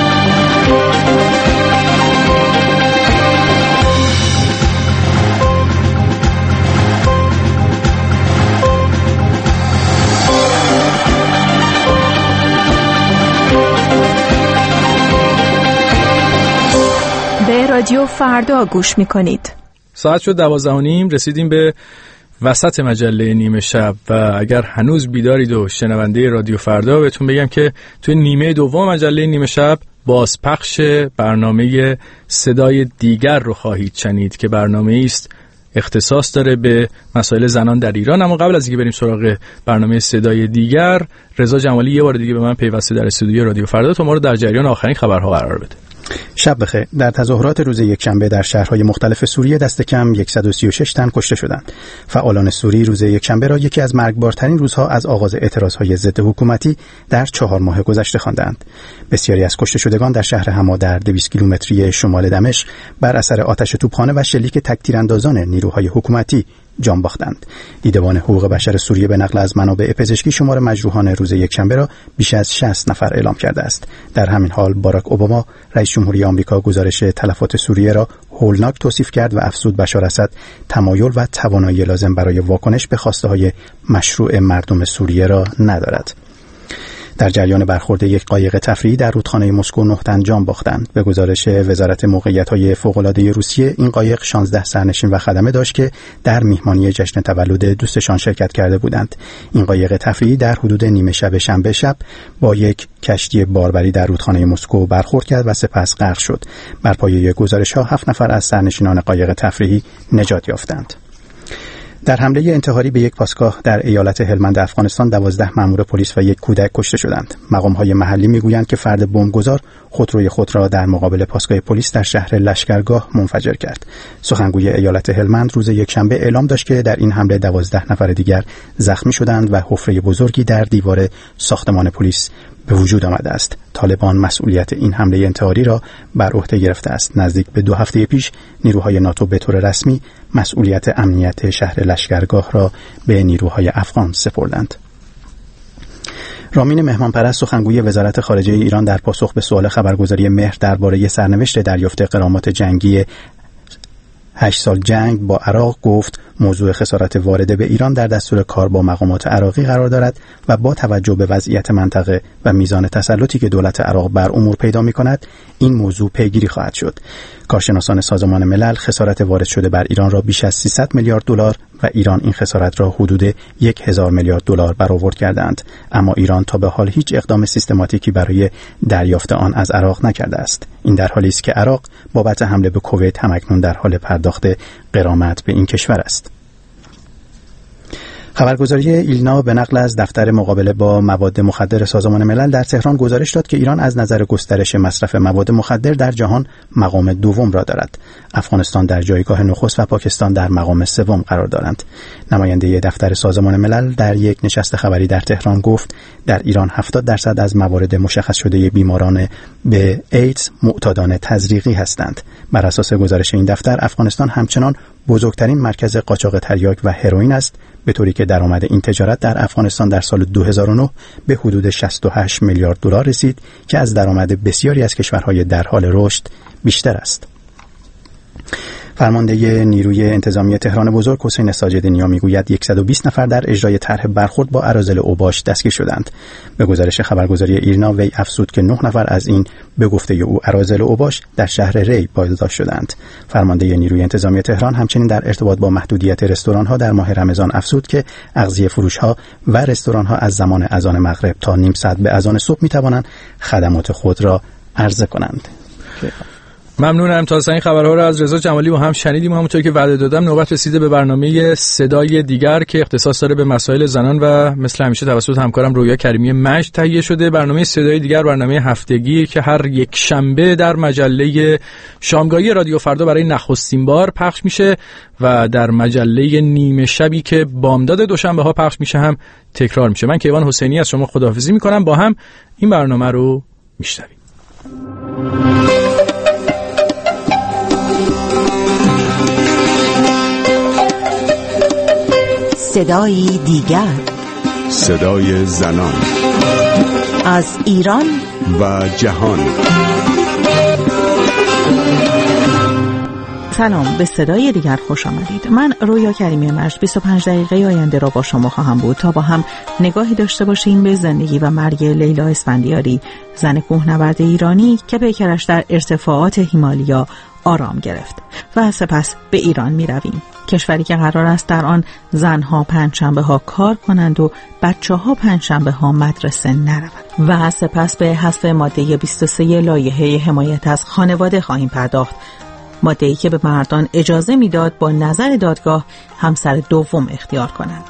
به رادیو فردا گوش میکنید. ساعت شد دوازده و نیم، رسیدیم به وسط مجله نیمه شب و اگر هنوز بیدارید و شنونده رادیو فردا بهتون بگم که توی نیمه دوم مجله نیمه شب بازپخش برنامه صدای دیگر رو خواهید شنید که برنامه است اختصاص داره به مسائل زنان در ایران. اما قبل از اینکه بریم سراغ برنامه صدای دیگر، رضا جمالی یه بار دیگه به من پیوسته در استودیو رادیو فردا تا ما رو در جریان آخرین خبرها قرار بده. شب بخیر. در تظاهرات روز یکشنبه در شهرهای مختلف سوریه دست کم صد و سی و شش تن کشته شدند. فعالان سوری روز یکشنبه را یکی از مرگبارترین روزها از آغاز اعتراضهای ضد حکومتی در چهار ماه گذشته خواندند. بسیاری از کشته شدگان در شهر حما در دویست کیلومتری شمال دمشق بر اثر آتش توپخانه و شلیک تک‌تیراندازان نیروهای حکومتی جان باختند. دیدبان حقوق بشر سوریه به نقل از منابع پزشکی شمار مجروحان روز یکشنبه را بیش از شصت نفر اعلام کرده است. در همین حال باراک اوباما رئیس جمهوری آمریکا گزارش تلفات سوریه را هولناک توصیف کرد و افزود بشار اسد تمایل و توانایی لازم برای واکنش به خواسته‌های مشروع مردم سوریه را ندارد. در جریان برخورد یک قایق تفریحی در رودخانه مسکو نه تن جان باختند. به گزارش وزارت موقعیت‌های فوق‌العاده روسیه این قایق شانزده سرنشین و خدمه داشت که در میهمانی جشن تولد دوستشان شرکت کرده بودند. این قایق تفریحی در حدود نیمه شب شنبه شب با یک کشتی باربری در رودخانه مسکو برخورد کرد و سپس غرق شد. بر پایه گزارش‌ها هفت نفر از سرنشینان قایق تفریحی نجات یافتند. در حمله انتحاری به یک پاسگاه در ایالت هلمند افغانستان دوازده مأمور پلیس و یک کودک کشته شدند. مقام‌های محلی میگویند که فرد بمبگذار خودروی خود را در مقابل پاسگاه پلیس در شهر لشکرگاه منفجر کرد. سخنگوی ایالت هلمند روز یکشنبه اعلام داشت که در این حمله دوازده نفر دیگر زخمی شدند و حفره بزرگی در دیوار ساختمان پلیس به وجود آمده است. طالبان مسئولیت این حمله انتحاری را بر عهده گرفته است. نزدیک به دو هفته پیش نیروهای ناتو به طور رسمی مسئولیت امنیت شهر لشکرگاه را به نیروهای افغان سپردند. رامین مهمانپرست سخنگوی وزارت خارجه ایران در پاسخ به سوال خبرگزاری مهر درباره سرنوشت دریافت غرامات جنگی هشت سال جنگ با عراق گفت موضوع خسارات وارده به ایران در دستور کار با مقامات عراقی قرار دارد و با توجه به وضعیت منطقه و میزان تسلطی که دولت عراق بر امور پیدا می‌کند این موضوع پیگیری خواهد شد. کارشناسان سازمان ملل خسارت وارد شده بر ایران را بیش از سیصد میلیارد دلار و ایران این خسارت را حدود هزار میلیارد دلار برآورد کردند، اما ایران تا به حال هیچ اقدام سیستماتیکی برای دریافت آن از عراق نکرده است. این در حالی است که عراق بابت حمله به کویت همکنون در حال پرداخت غرامت به این کشور است. خبرگزاری ایلنا به نقل از دفتر مقابله با مواد مخدر سازمان ملل در تهران گزارش داد که ایران از نظر گسترش مصرف مواد مخدر در جهان مقام دوم را دارد. افغانستان در جایگاه نخست و پاکستان در مقام سوم قرار دارند. نماینده دفتر سازمان ملل در یک نشست خبری در تهران گفت در ایران هفتاد درصد از موارد مشخص شده بیماران به ایدز معتادان تزریقی هستند. بر اساس گزارش این دفتر افغانستان همچنان بزرگترین مرکز قاچاق تریاک و هروئین است، به طوری که درآمد این تجارت در افغانستان در سال دو هزار و نه به حدود شصت و هشت میلیارد دلار رسید که از درآمد بسیاری از کشورهای در حال رشد بیشتر است. فرمانده نیروی انتظامی تهران بزرگ حسین ساجد نیا میگوید صد و بیست نفر در اجرای طرح برخورد با اراذل اوباش دستگیر شدند. به گزارش خبرگزاری ایرنا وی افزود که نه نفر از این به گفته او اراذل اوباش در شهر ری بازداشت شدند. فرمانده نیروی انتظامی تهران همچنین در ارتباط با محدودیت رستوران‌ها در ماه رمضان افزود که اغذیه فروش‌ها و رستوران‌ها از زمان اذان مغرب تا نیم ساعت به اذان صبح می‌توانند خدمات خود را عرضه کنند. ممنونم. تا این خبرها رو از رضا جمالی با هم شنیدیم. همونطور که وعده دادم نوبت رسیده به برنامه صدای دیگر که اختصاص داره به مسائل زنان و مثل همیشه توسط همکارم رویا کریمی مجد تهیه شده. برنامه صدای دیگر برنامه هفتگی که هر یک شنبه در مجله شامگاهی رادیو فردا برای نخستین بار پخش میشه و در مجله نیمه شبی که بامداد دوشنبه ها پخش میشه هم تکرار میشه. من کیوان حسینی از شما خداحافظی میکنم. با هم این برنامه رو میشنویم. صدای دیگر، صدای زنان از ایران و جهان. سلام، به صدای دیگر خوش آمدید. من رویا کریمی مجد بیست و پنج دقیقه آینده را با شما خواهم بود تا با هم نگاهی داشته باشیم به زندگی و مرگ لیلا اسفندیاری، زن کوهنورد ایرانی که پیکرش در ارتفاعات هیمالیا آرام گرفت و سپس به ایران می رویم. کشوری که قرار است در آن زنها پنجشنبه ها کار کنند و بچه ها پنجشنبه ها مدرسه نروند. و سپس به حذف ماده بیست و سه لایحه حمایت از خانواده خواهیم پرداخت، ماده‌ای که به مردان اجازه میداد با نظر دادگاه همسر دوم اختیار کنند.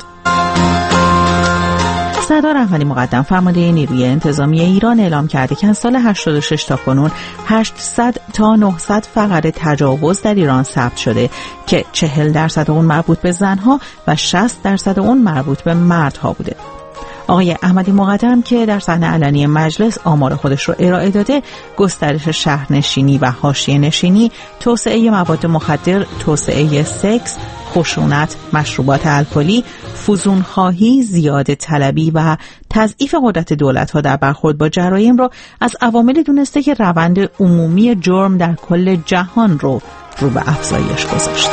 سردار احمدی مقدم فرمانده نیروی انتظامی ایران اعلام کرده که از سال هشتاد و شش تا کنون هشتصد تا نهصد فقره تجاوز در ایران ثبت شده که چهل درصد اون مربوط به زنها و شصت درصد اون مربوط به مردها بوده. آقای احمدی مقدم که در صحنه علنی مجلس آمار خودش رو ارائه داده، گسترش شهرنشینی و حاشیه نشینی، توسعه مواد مخدر، توسعه سکس، خشونت، مشروبات الکلی، فزونخواهی، زیاده طلبی و تضعیف قدرت دولت‌ها در برخورد با جرایم را از عواملی دونسته که روند عمومی جرم در کل جهان رو رو به افزایش گذاشته.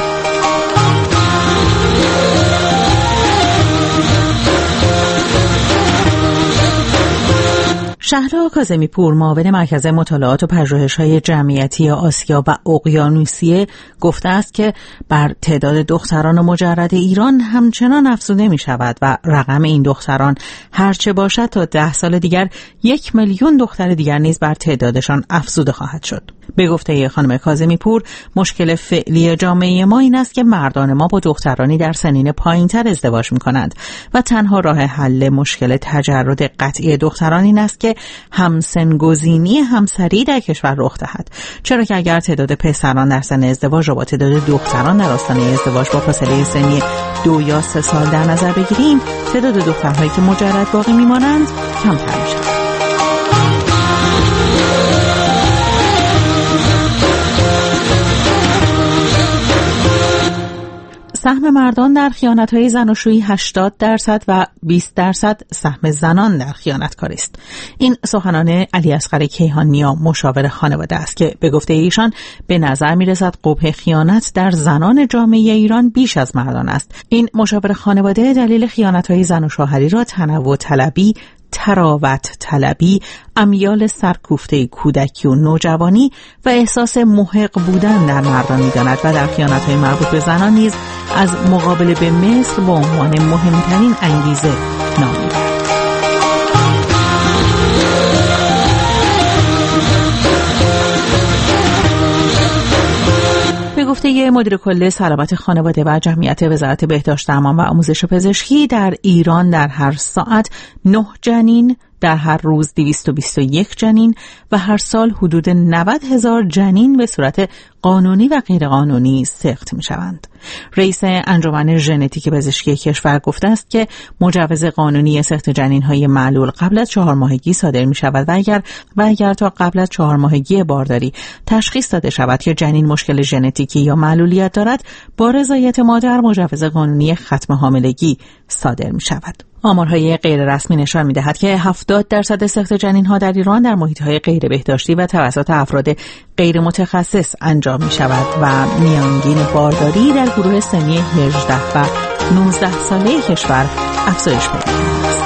شهلا کاظمی پور، معاون مرکز مطالعات و پژوهش‌های جمعیتی آسیا و اقیانوسیه، گفته است که بر تعداد دختران مجرد ایران همچنان افزوده می شود و رقم این دختران هرچه باشد تا ده سال دیگر یک میلیون دختر دیگر نیز بر تعدادشان افزوده خواهد شد. به گفته خانم کاظمی پور، مشکل فعلی جامعه ما این است که مردان ما با دخترانی در سنین پایین‌تر ازدواج می‌کنند و تنها راه حل مشکل تجرد قطعی دختران این است که همسنگزینی همسری در کشور رخ دهد، چرا که اگر تعداد پسران در سن ازدواج را با تعداد دختران در آستانه ازدواج با فاصله سنی دو یا سه سال در نظر بگیریم، تعداد دخترهایی که مجرد باقی می‌مانند کمتر می‌شود. سهم مردان در خیانت‌های زناشویی هشتاد درصد و بیست درصد سهم زنان در خیانتکاری است. این سخنان علی اصغر کیهانیا، مشاور خانواده است که به گفته ایشان به نظر می‌رسد قبح خیانت در زنان جامعه ایران بیش از مردان است. این مشاور خانواده دلیل خیانت‌های زن و شوهری را تنوع طلبی، تراوت طلبی، امیال سرکوفته کودکی و نوجوانی و احساس محق بودن در مردان می‌داند و در خیانت‌های مربوط به زنان نیز از مقابله به مثل به عنوان مهمترین انگیزه نام می‌برد. به گفته مدیر کل سلامت خانواده و جمعیت وزارت بهداشت درمان و آموزش پزشکی، در ایران در هر ساعت نه جنین، در هر روز دویست و بیست و یک جنین و هر سال حدود نود هزار جنین به صورت قانونی و غیر قانونی سقط می شوند. رئیس انجمن ژنتیک پزشکی کشور گفته است که مجوز قانونی سقط جنین‌های معلول قبل از چهار ماهگی صادر می شود و اگر و اگر تا قبل از چهار ماهگی بارداری تشخیص داده شود که جنین مشکل ژنتیکی یا معلولیت دارد، با رضایت مادر مجوز قانونی ختم حاملگی صادر می شود. آمارهای غیر رسمی نشان می‌دهد که هفتاد درصد سقط جنین‌ها در ایران در محیط‌های غیر بهداشتی و توسط افراد غیر متخصص انجام می‌شود و میانگین بارداری در گروه سنی هجده و نوزده ساله کشور افزایش پیدا کرده است.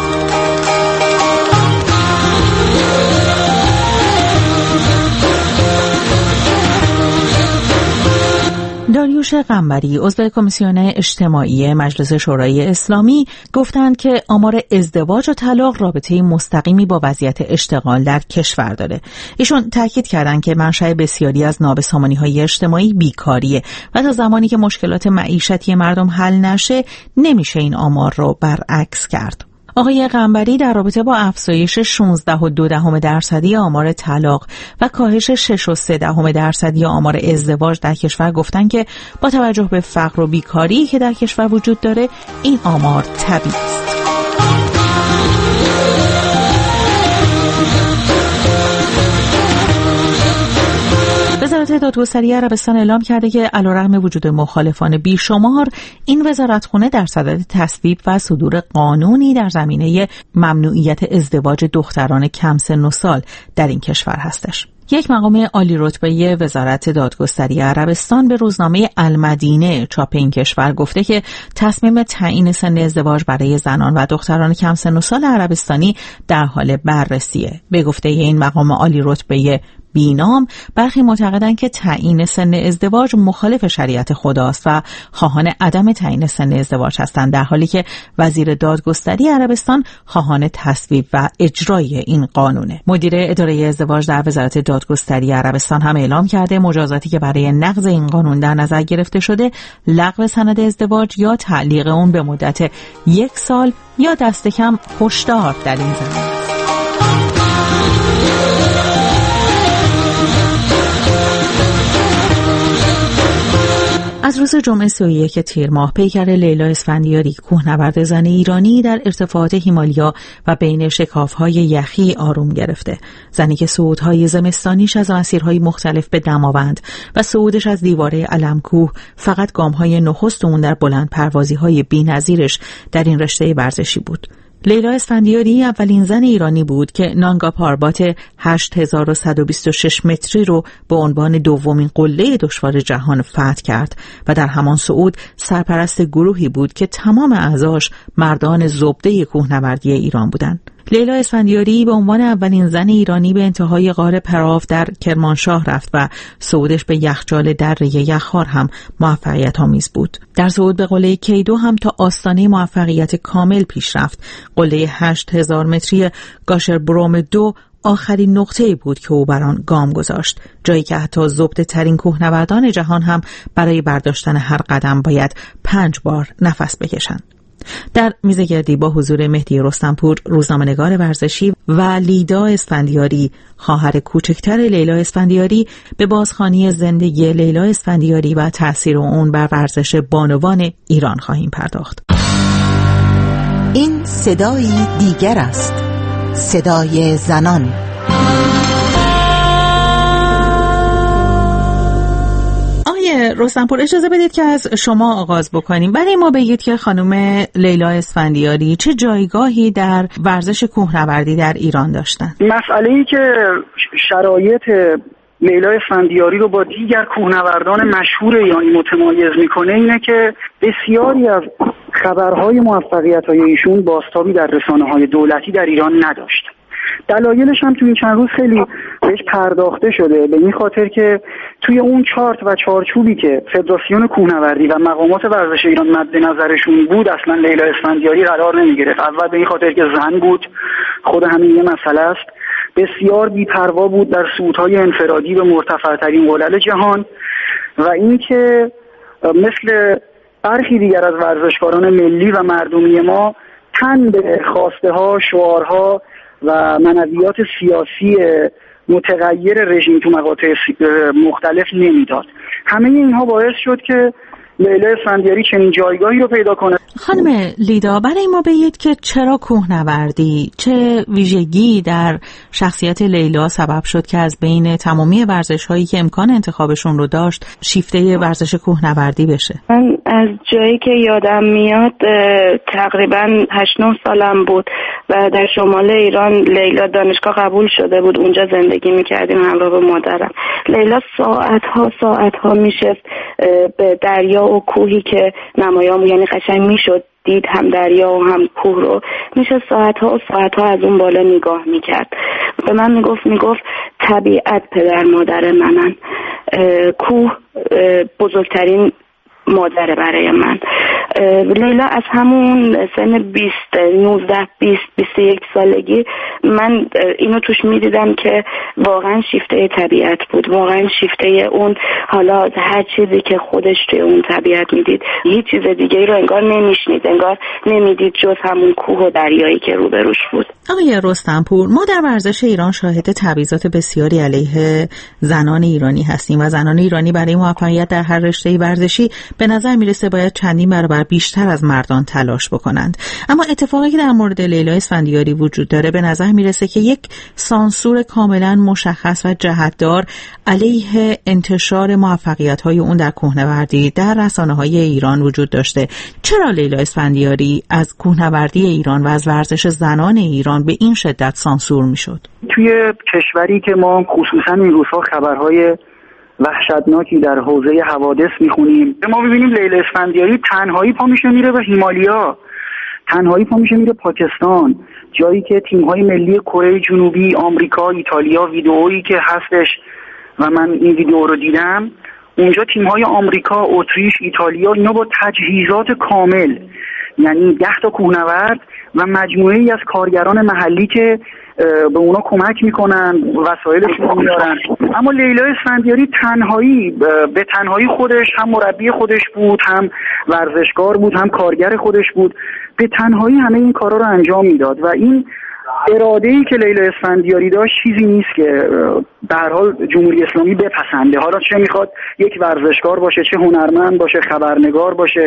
داریوش آقایش قنبری عضو کمیسیون اجتماعی مجلس شورای اسلامی گفتند که آمار ازدواج و طلاق رابطه مستقیمی با وضعیت اشتغال در کشور داره. ایشون تاکید کردند که منشأ بسیاری از نابسامانی‌های اجتماعی بیکاریه و تا زمانی که مشکلات معیشتی مردم حل نشه نمیشه این آمار رو برعکس کرد. آقای قنبری در رابطه با افزایش شانزده و دو دهم درصدی آمار طلاق و کاهش شش و سه دهم درصدی آمار ازدواج در کشور گفتن که با توجه به فقر و بیکاری که در کشور وجود داره این آمار طبیعی است. وزارت دادگستری عربستان اعلام کرده که علیرغم وجود مخالفان بیشمار این وزارتخانه در صدد تصویب و صدور قانونی در زمینه ممنوعیت ازدواج دختران کم سن و سال در این کشور هستش. یک مقام عالی رتبه وزارت دادگستری عربستان به روزنامه المدینه چاپ این کشور گفته که تصمیم تعیین سن ازدواج برای زنان و دختران کم سن و سال عربستانی در حال بررسیه. به گفته این مقام عالی رتبه بینام برخی معتقدند که تعیین سن ازدواج مخالف شریعت خداست و خواهان عدم تعیین سن ازدواج هستند، در حالی که وزیر دادگستری عربستان خواهان تصویب و اجرای این قانونه. مدیر اداره ازدواج در وزارت دادگستری عربستان هم اعلام کرده مجازاتی که برای نقض این قانون در نظر گرفته شده لغو سند ازدواج یا تعلیق اون به مدت یک سال یا دست کم هشدار در این زمینه. از روز جمعه سی و یک تیر ماه پیکر لیلا اسفندیاری کوهنورد زن ایرانی در ارتفاعات هیمالیا و بین شکاف‌های یخی آروم گرفته. زنی که صعودهای زمستانیش از مسیرهای مختلف به دماوند و صعودش از دیواره علمکوه فقط گام‌های نخست اون در بلند پروازی‌های بی‌نظیرش در این رشته ورزشی بود. لیلا اسفندیاری اولین زن ایرانی بود که نانگا پاربات هشت هزار و صد و بیست و شش متری رو به عنوان دومین قله دشوار جهان فتح کرد و در همان صعود سرپرست گروهی بود که تمام اعضاش مردان زبده کوهنوردی ایران بودند. لیلا اسفندیاری به عنوان اولین زن ایرانی به انتهای غار پراف در کرمانشاه رفت و صعودش به یخچال دره یخار هم موفقیت آمیز بود. در صعود به قله کیدو هم تا آستانه موفقیت کامل پیش رفت. قله هشت هزار متری گاشر بروم دو آخرین نقطه‌ای بود که او بر آن گام گذاشت، جایی که حتی زبده ترین کوهنوردان جهان هم برای برداشتن هر قدم باید پنج بار نفس بکشند. در میزگردی با حضور مهدی رستمپور روزنامه‌نگار ورزشی و لیدا اسفندیاری خواهر کوچکتر لیلا اسفندیاری به بازخوانی زندگی لیلا اسفندیاری و تأثیر اون بر ورزش بانوان ایران خواهیم پرداخت. این صدای دیگر است، صدای زنان. رستمپور اجازه بدید که از شما آغاز بکنیم. برای ما بگید که خانم لیلا اسفندیاری چه جایگاهی در ورزش کوهنوردی در ایران داشتن؟ مسئله‌ای که شرایط لیلا اسفندیاری رو با دیگر کوهنوردان مشهور ایرانی متمایز میکنه اینه که بسیاری از خبرهای موفقیت‌های ایشون بازتابی در رسانه‌های دولتی در ایران نداشت. دلایلش هم تو این چند روز خیلی بهش پرداخته شده، به این خاطر که توی اون چارت و چارچوبی که فدراسیون کوهنوردی و مقامات ورزش ایران مد نظرشون بود اصلا لیلا اسفندیاری قرار نمیگرفت. اول به این خاطر که زن بود، خود همین یه مسئله است، بسیار بی‌پروا بود در صعودهای انفرادی به مرتفع‌ترین قلل جهان و اینکه مثل برخی دیگر از ورزشکاران ملی و مردمی ما تن به خواسته‌ها، شعارها و منویات سیاسی متغیر رژیم تو مقاطع مختلف نمیداد. همه اینها باعث شد که لیلا اسفندیاری چنین جایگاهی رو پیدا کنه. خانم لیدا، برای ما بگید که چرا کوهنوردی، چه ویژگی در شخصیت لیلا سبب شد که از بین تمامی ورزش‌هایی که امکان انتخابشون رو داشت شیفته ورزش کوهنوردی بشه؟ من از جایی که یادم میاد تقریبا هشت نه سالم بود و در شمال ایران لیلا دانشگاه قبول شده بود، اونجا زندگی میکردیم همراه با مادرم. لیلا ساعتها ساعتها میشست به دریا و کوهی که نمایان، یعنی قشنگ میشد دید هم دریا و هم کوه رو، میشه ساعتها و ساعتها از اون بالا نگاه میکرد. به من میگفت میگفت طبیعت پدر مادر منن، کوه بزرگترین مادره برای من. لیلا از همون سن بیست نوزده بیست بیست و یک سالگی من اینو توش میدیدم که واقعا شیفته طبیعت بود، واقعا شیفته اون، حالا هر چیزی که خودش توی اون طبیعت میدید، هیچ چیز دیگه رو انگار نمیشنید، انگار نمیدید جز همون کوه و دریایی که روبروش بود. آقای رستمپور، ما در ورزش ایران شاهد تبعیضات بسیاری علیه زنان ایرانی هستیم و زنان ایرانی برای موفقیت در هر رشته ورزشی به نظر میرسه باید چندین برابر بیشتر از مردان تلاش بکنند. اما اتفاقی که در مورد لیلا اسفندیاری وجود داره به نظر میرسه که یک سانسور کاملا مشخص و جهتدار علیه انتشار موفقیت‌های اون در کوهنوردی در رسانه‌های ایران وجود داشته. چرا لیلا اسفندیاری از کوهنوردی ایران و از ورزش زنان ایران به این شدت سانسور میشد؟ توی کشوری که ما خصوصا این روزها خبرهای وحشتناکی در حوزه حوادث میخونیم، ما ببینیم لیلا اسفندیاری تنهایی پا میشه میره به هیمالیا، تنهایی پا میشه میره پاکستان، جایی که تیم‌های ملی کره جنوبی، آمریکا، ایتالیا، ویدئویی که هستش و من این ویدئو رو دیدم، اونجا تیم‌های آمریکا، اتریش، ایتالیا اینا با تجهیزات کامل، یعنی ده تا کوهنورد و مجموعه‌ای از کارگران محلی که به اونا کمک میکنن، وسایلشون رو میارن. اما لیلا اسفندیاری تنهایی به تنهایی خودش هم مربی خودش بود، هم ورزشکار بود، هم کارگر خودش بود، به تنهایی همه این کارا رو انجام میداد و این اراده‌ای که لیلا اسفندیاری داشت چیزی نیست که به هر حال جمهوری اسلامی بپسنده. حالا چه میخواد یک ورزشکار باشه، چه هنرمند باشه، خبرنگار باشه،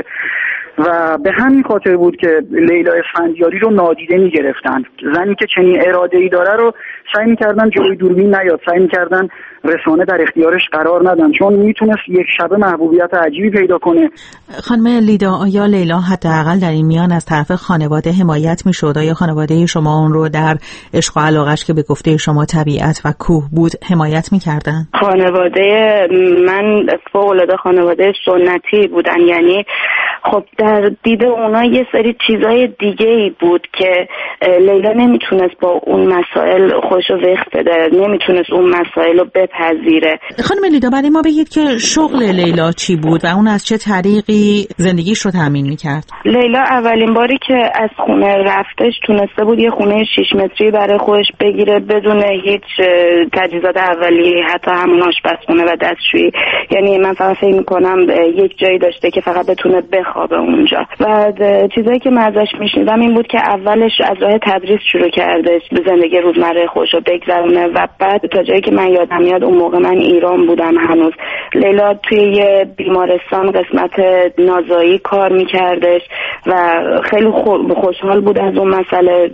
و به همین خاطر بود که لیلا اسفندیاری رو نادیده میگرفتن. زنی که چنین اراده‌ای داره رو سعی میکردن جلوی دوربین نیاد، سعی میکردن رسانه در اختیارش قرار ندن، چون میتونست یک شبه محبوبیت عجیبی پیدا کنه. خانم لیدا، آیا لیلا حداقل در این میان از طرف خانواده حمایت میشد؟ آیا خانواده شما اون رو در عشق و علاقش که به گفته شما طبیعت و کوه بود حمایت میکردن؟ خانواده من فوق‌العاده خانواده سنتی بودن، یعنی خب در دید اونا یه سری چیزای دیگه ای بود که لیلا نمیتونست با اون مسائل خوشو وقت بده، نمیتونست اون مسائل رو بپذیره. خانم لیدا، برای ما بگید که شغل لیلا چی بود و اون از چه طریقی زندگیش رو تامین میکرد؟ لیلا اولین باری که از خونه رفتش تونسته بود یه خونه شش متری برای خودش بگیره بدون هیچ تجهیزات اولیه، حتی همون آشپزخونه و دستشویی. یعنی من فقط فکر میکنم یک جایی داشته که فقط بتونه بخوابه اونجا. و چیزایی که من ازش میشنیدم این بود که اولش از راه تدریس شروع کرده به زندگی روزمره خودش رو بگذرونه و بعد تا جایی که من یادم میاد اون موقع من ایران بودم هنوز، لیلا توی یه بیمارستان قسمت نازایی کار میکردش و خیلی خوشحال بود از اون مسئله.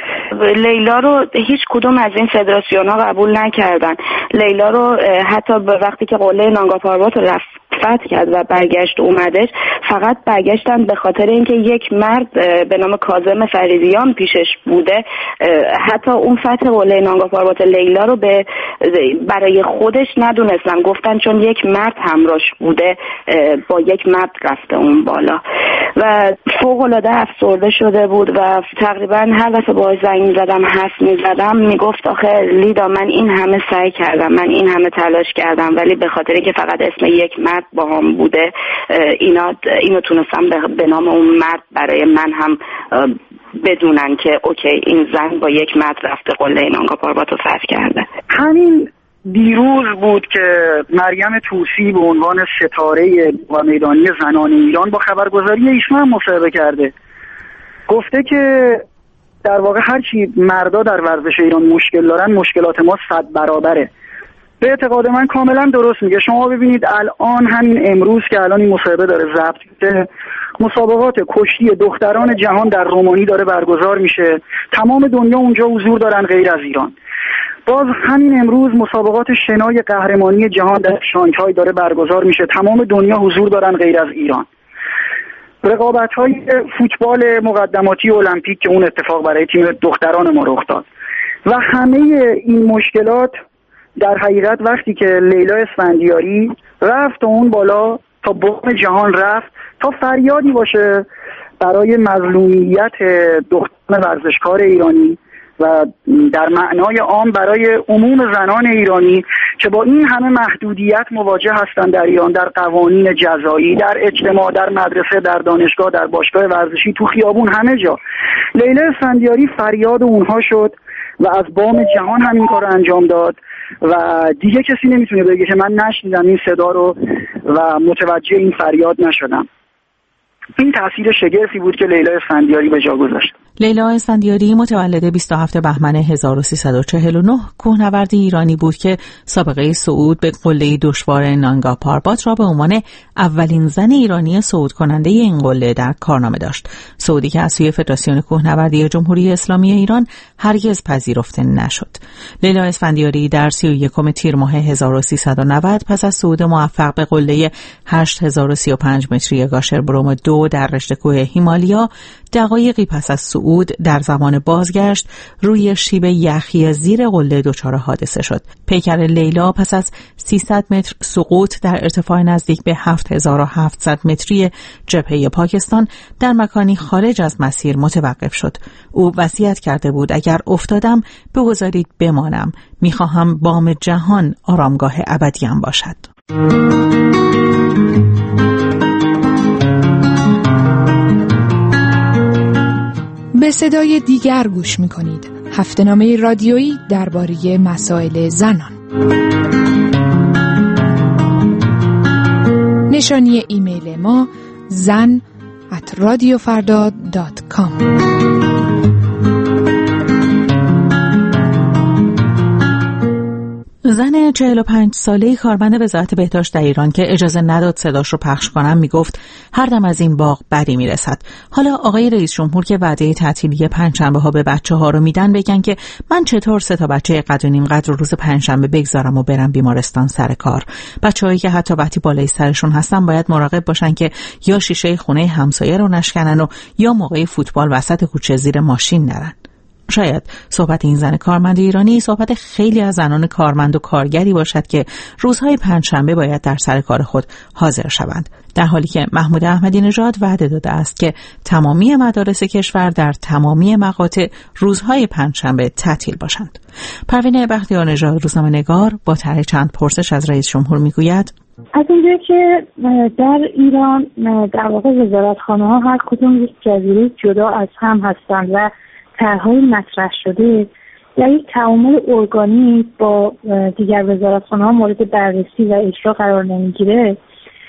لیلا رو هیچ کدوم از این فدراسیون ها قبول نکردن. لیلا رو حتی به وقتی که قله نانگا پاربات رو رفت فتح کرد و برگشت اومدش، فقط برگشتن به خاطر اینکه یک مرد به نام کاظم فریدیان پیشش بوده. حتی اون فتح قله نانگا پاربات لیلا رو به برای خودش ندونستن، گفتن چون یک مرد همراهش بوده با یک مرد رفته اون بالا و فوق العاده افسرده شده بود و تقریبا هر وقت باهاش زنگ زدم حرف میزدم میگفت آخه لیدا من این همه سعی کردم، من این همه تلاش کردم، ولی به خاطر که فقط اسم یک مرد با هم بوده اینا اینو تونستم به نام اون مرد برای من هم بدونن که اوکی این زن با یک مرد رفته قله نانگا پاربات رو فتح کرده. همین دیروز بود که مریم طوسی به عنوان ستاره و میدانی زنان ایران با خبرگزاری ایشون هم مصاحبه کرده، گفته که در واقع هرچی مردا در ورزش ایران مشکل دارن مشکلات ما صد برابره. به اعتقاد من کاملا درست میگه. شما ببینید الان همین امروز که الان این مصاحبه داره ضبط میشه، مسابقات کشتی دختران جهان در رومانی داره برگزار میشه، تمام دنیا اونجا حضور دارن غیر از ایران. باز همین امروز مسابقات شنای قهرمانی جهان در شانگهای داره برگزار میشه، تمام دنیا حضور دارن غیر از ایران. رقابت‌های فوتبال مقدماتی المپیک که اون اتفاق برای تیم دختران ما رخ داد و همه این مشکلات در حقیقت وقتی که لیلا اسفندیاری رفت و اون بالا تا بوم جهان رفت تا فریادی باشه برای مظلومیت دختران ورزشکار ایرانی و در معنای عام برای عموم زنان ایرانی که با این همه محدودیت مواجه هستند در ایران، در قوانین جزایی، در اجتماع، در مدرسه، در دانشگاه، در باشگاه ورزشی، تو خیابون، همه جا. لیلا اسفندیاری فریاد اونها شد و از بام جهان همین کار رو انجام داد و دیگه کسی نمیتونه بگه که من نشنیدم این صدا رو و متوجه این فریاد نشدم. این تأثیر شگرفی بود که لیلا اسفندیاری به جا گذاشت. لیلا اسفندیاری متولد بیست و هفتم بهمن هزار و سیصد و چهل و نه کوهنورد ایرانی بود که سابقه صعود به قله دشوار نانگا پاربات را به عنوان اولین زن ایرانی صعود کننده این قله در کارنامه داشت. صعودی که از سوی فدراسیون کوهنوردی جمهوری اسلامی ایران هرگز پذیرفته نشد. لیلا اسفندیاری در سی و یکم تیر ماه هزار و سیصد و نود پس از صعود موفق به قله هشت هزار و سی و پنج متری گاشر بروم دو در رشته کوه هیمالیا، دقایقی پس از صعود در زمان بازگشت روی شیب یخی زیر قله دچار حادثه شد. پیکر لیلا پس از سیصد متر سقوط در ارتفاع نزدیک به هفت هزار و هفتصد متری جبهه پاکستان در مکانی خارج از مسیر متوقف شد. او وصیت کرده بود اگر افتادم بگذارید بمانم، میخواهم بام جهان آرامگاه ابدیم باشد. به صدای دیگر گوش می‌کنید. هفته‌نامه رادیویی درباره مسائل زنان. نشانی ایمیل ما زن ات رادیو فردا دات کام. زن چهل و پنج ساله‌ای کارمند وزارت بهداشت در ایران که اجازه نداد صداش رو پخش کنم میگفت هر دم از این باغ بدی میرسد. حالا آقای رئیس جمهور که وعده تعطیلی پنجشنبه ها به بچه ها رو میدن بگن که من چطور سه تا بچه قد و نیم قد رو روز پنجشنبه بگذارم و برم بیمارستان سر کار. بچه‌هایی که حتی وقتی بالای سرشون هستن باید مراقب باشن که یا شیشه خونه همسایه رو نشکنن و یا موقع فوتبال وسط کوچه زیر ماشین نرن. شاید صحبت این زن کارمند ایرانی صحبت خیلی از زنان کارمند و کارگری باشد که روزهای پنجشنبه باید در سر کار خود حاضر شوند، در حالی که محمود احمدی نژاد وعده داده است که تمامی مدارس کشور در تمامی مقاطع روزهای پنجشنبه تعطیل باشند. پروین بختیارنژاد، روزنامه‌نگار، با طرح چند پرسش از رئیس جمهور میگوید از اونجایی که در ایران در واقع وزارتخانه‌ها هر کدوم یک جزیره جدا از هم هستند و طرح‌های مطرح شده در یک تعامل ارگانیک با دیگر وزارتخانه‌ها مورد بررسی و اجرا قرار نمیگیره،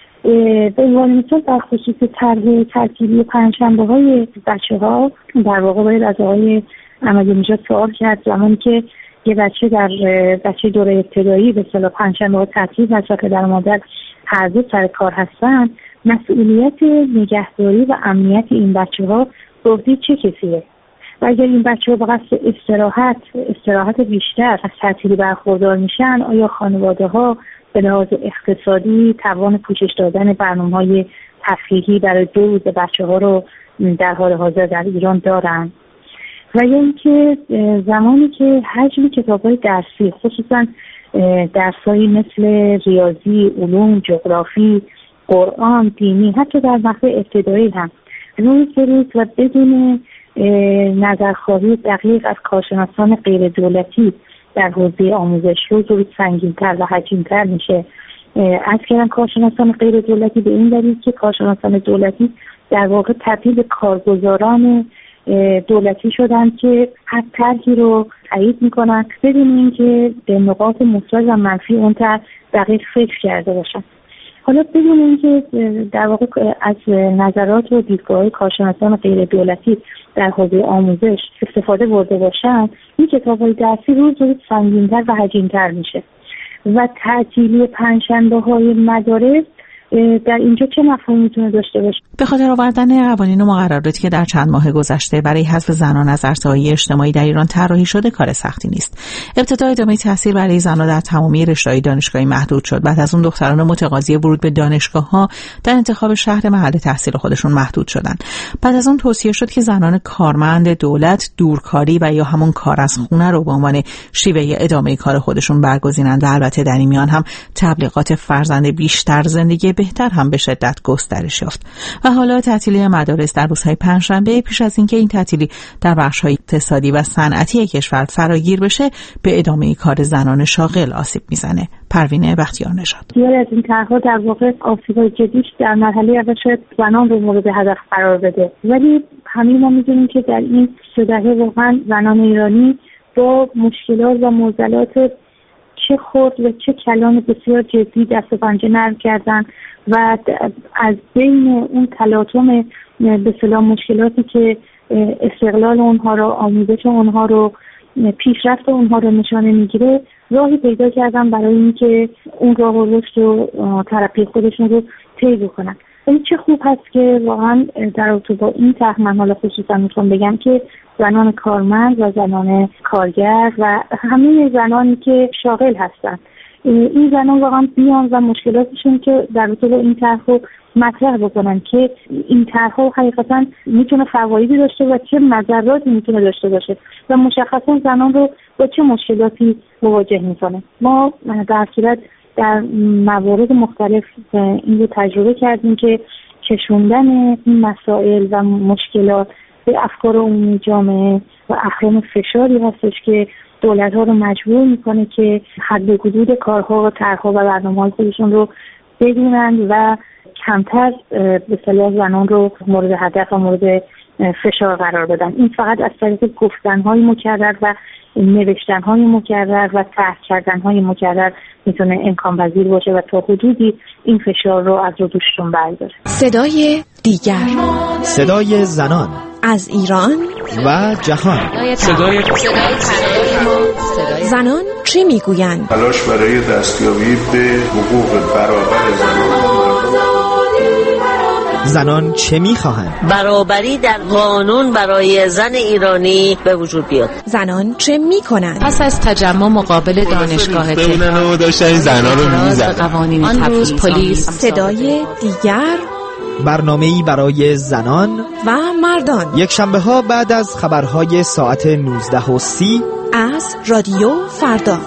به عنوان مثال در خصوص طرح تعطیلی پنجشنبه‌های بچه‌ها در واقع باید از آقای احمدی نژاد سوال کرد زمانی که یه بچه در بچه دوره ابتدایی به اصطلاح پنجشنبه‌ها تعطیل هست و پدر و مادر هر دو سر کار هستن، مسئولیت نگهداری و امنیت این بچه‌ها به عهده چه کسیه؟ و اگر این بچه‌ها به قصد استراحت استراحت بیشتر از تعطیلی برخوردار میشن، آیا خانواده‌ها به لحاظ اقتصادی توان پوشش دادن برنامه‌های تفریحی برای دو روز بچه‌ها رو در حال حاضر در ایران دارن؟ و یا اینکه زمانی که حجم کتاب‌های درسی خصوصا درسایی مثل ریاضی، علوم، جغرافی، قرآن، دینی، حتی در مقطع ابتدایی هم روز به روز و بدون نظرخواهی دقیق از کارشناسان غیر دولتی در حوزه آموزش روز روز سنگین‌تر و حجیم‌تر میشه. از کردن کارشناسان غیر دولتی به این دلیل که کارشناسان دولتی در واقع تبدیل به کارگزاران دولتی شدن که هر طرحی رو تایید میکنن بدون اینکه به نقاط مثبت و منفی اون طرح دقیق فکر کرده باشن. حالا بدون اینکه در واقع از نظرات و دیدگاه‌های کارشناسان غیر دولتی در حوزه آموزش استفاده برده باشن، این کتاب‌های درسی روز روز سنگین‌تر و حجیم‌تر میشه و تعطیلی پنجشنبه‌های مدارس در اینجا چه مفهومی میتونه داشته باشه؟ به خاطر آوردن قوانین و مقرراتی که در چند ماه گذشته برای حذف زنان از عرصه‌های اجتماعی در ایران طراحی شده کار سختی نیست. ابتدا ادامه تحصیل برای زنان در تمامی رشته‌های دانشگاهی محدود شد. بعد از اون دختران متقاضی ورود به دانشگاه‌ها در انتخاب شهر محل تحصیل خودشون محدود شدند. بعد از اون توصیه شد که زنان کارمند دولت دورکاری و یا همون کار از خونه رو به عنوان شیوه ادامه کار خودشون برگزینند و البته در این میان هم تبلیغات فرزند بیشتر زندگی بهتر هم به شدت گسترش یافت و حالا تعطیلی مدارس در روزهای پنجشنبه پیش از اینکه این تعطیلی در بخش‌های اقتصادی و صنعتی کشور فراگیر بشه به ادامه کار زنان شاغل آسیب میزنه. پروینه بختیار نژاد. بسیاری از این طرح‌ها در واقع آسیب‌های جدیش در مرحله اول شاید زنان رو مورد هدف قرار بده، ولی همه ما می‌دونیم که در این سه دهه واقعا زنان ایرانی با مشکلات و معضلات چه خرد و چه کلان بسیار جدی دست و پنجه نرم کردن و از بین اون تلاطم به اصطلاح مشکلاتی که استقلال اونها رو، آموزش اونها رو، پیشرفت اونها رو نشانه میگیره راهی پیدا کردن برای اینکه اون راه و رشد و ترقی خودشون رو طی بکنن. ولی چه خوب هست که واقعا در رابطه با این طرح من حالا خصوصا میتونم بگم که زنان کارمند و زنان کارگر و همه زنانی که شاغل هستن، این زنان واقعا بیان و مشکلاتشون که در رابطه با این طرح رو مطرح بکنن که این طرح حقیقتا میتونه فوایدی داشته و چه مضراتی میتونه داشته باشه و مشخصا زنان رو با چه مشکلاتی مواجه میکنه. ما در صورت در موارد مختلف این رو تجربه کردیم که کشوندن این مسائل و مشکلات به افکار عمومی جامعه و اهرم فشاری هستش که دولت‌ها رو مجبور میکنه که حد و حدود کارها و طرح‌ها و برنامه‌های خودشون رو بدونن و کمتر به اصطلاح زنان رو مورد هدف و مورد فشار قرار بدن. این فقط از طریق گفتن‌های مکرر و نوشتن‌های مکرر و طرح کردن‌های مکرر میتونه امکان پذیر باشه و تا حدودی این فشار رو از رو دوششون برداره. صدای دیگر، صدای زنان از ایران و جهان. صدای زنان چه میگویند؟ تلاش برای دستیابی به حقوق برابر زنان. زنان چه میخواهند؟ برابری در قانون برای زن ایرانی به وجود بیاد. زنان چه میکنند؟ پس از تجمع مقابل دانشگاه تهران داشتن زنان رو میزدن. آن روز پلیس. صدای دیگر، برنامه‌ای برای زنان و مردان، یک شنبه ها بعد از خبرهای ساعت نوزده و سی از رادیو فردا.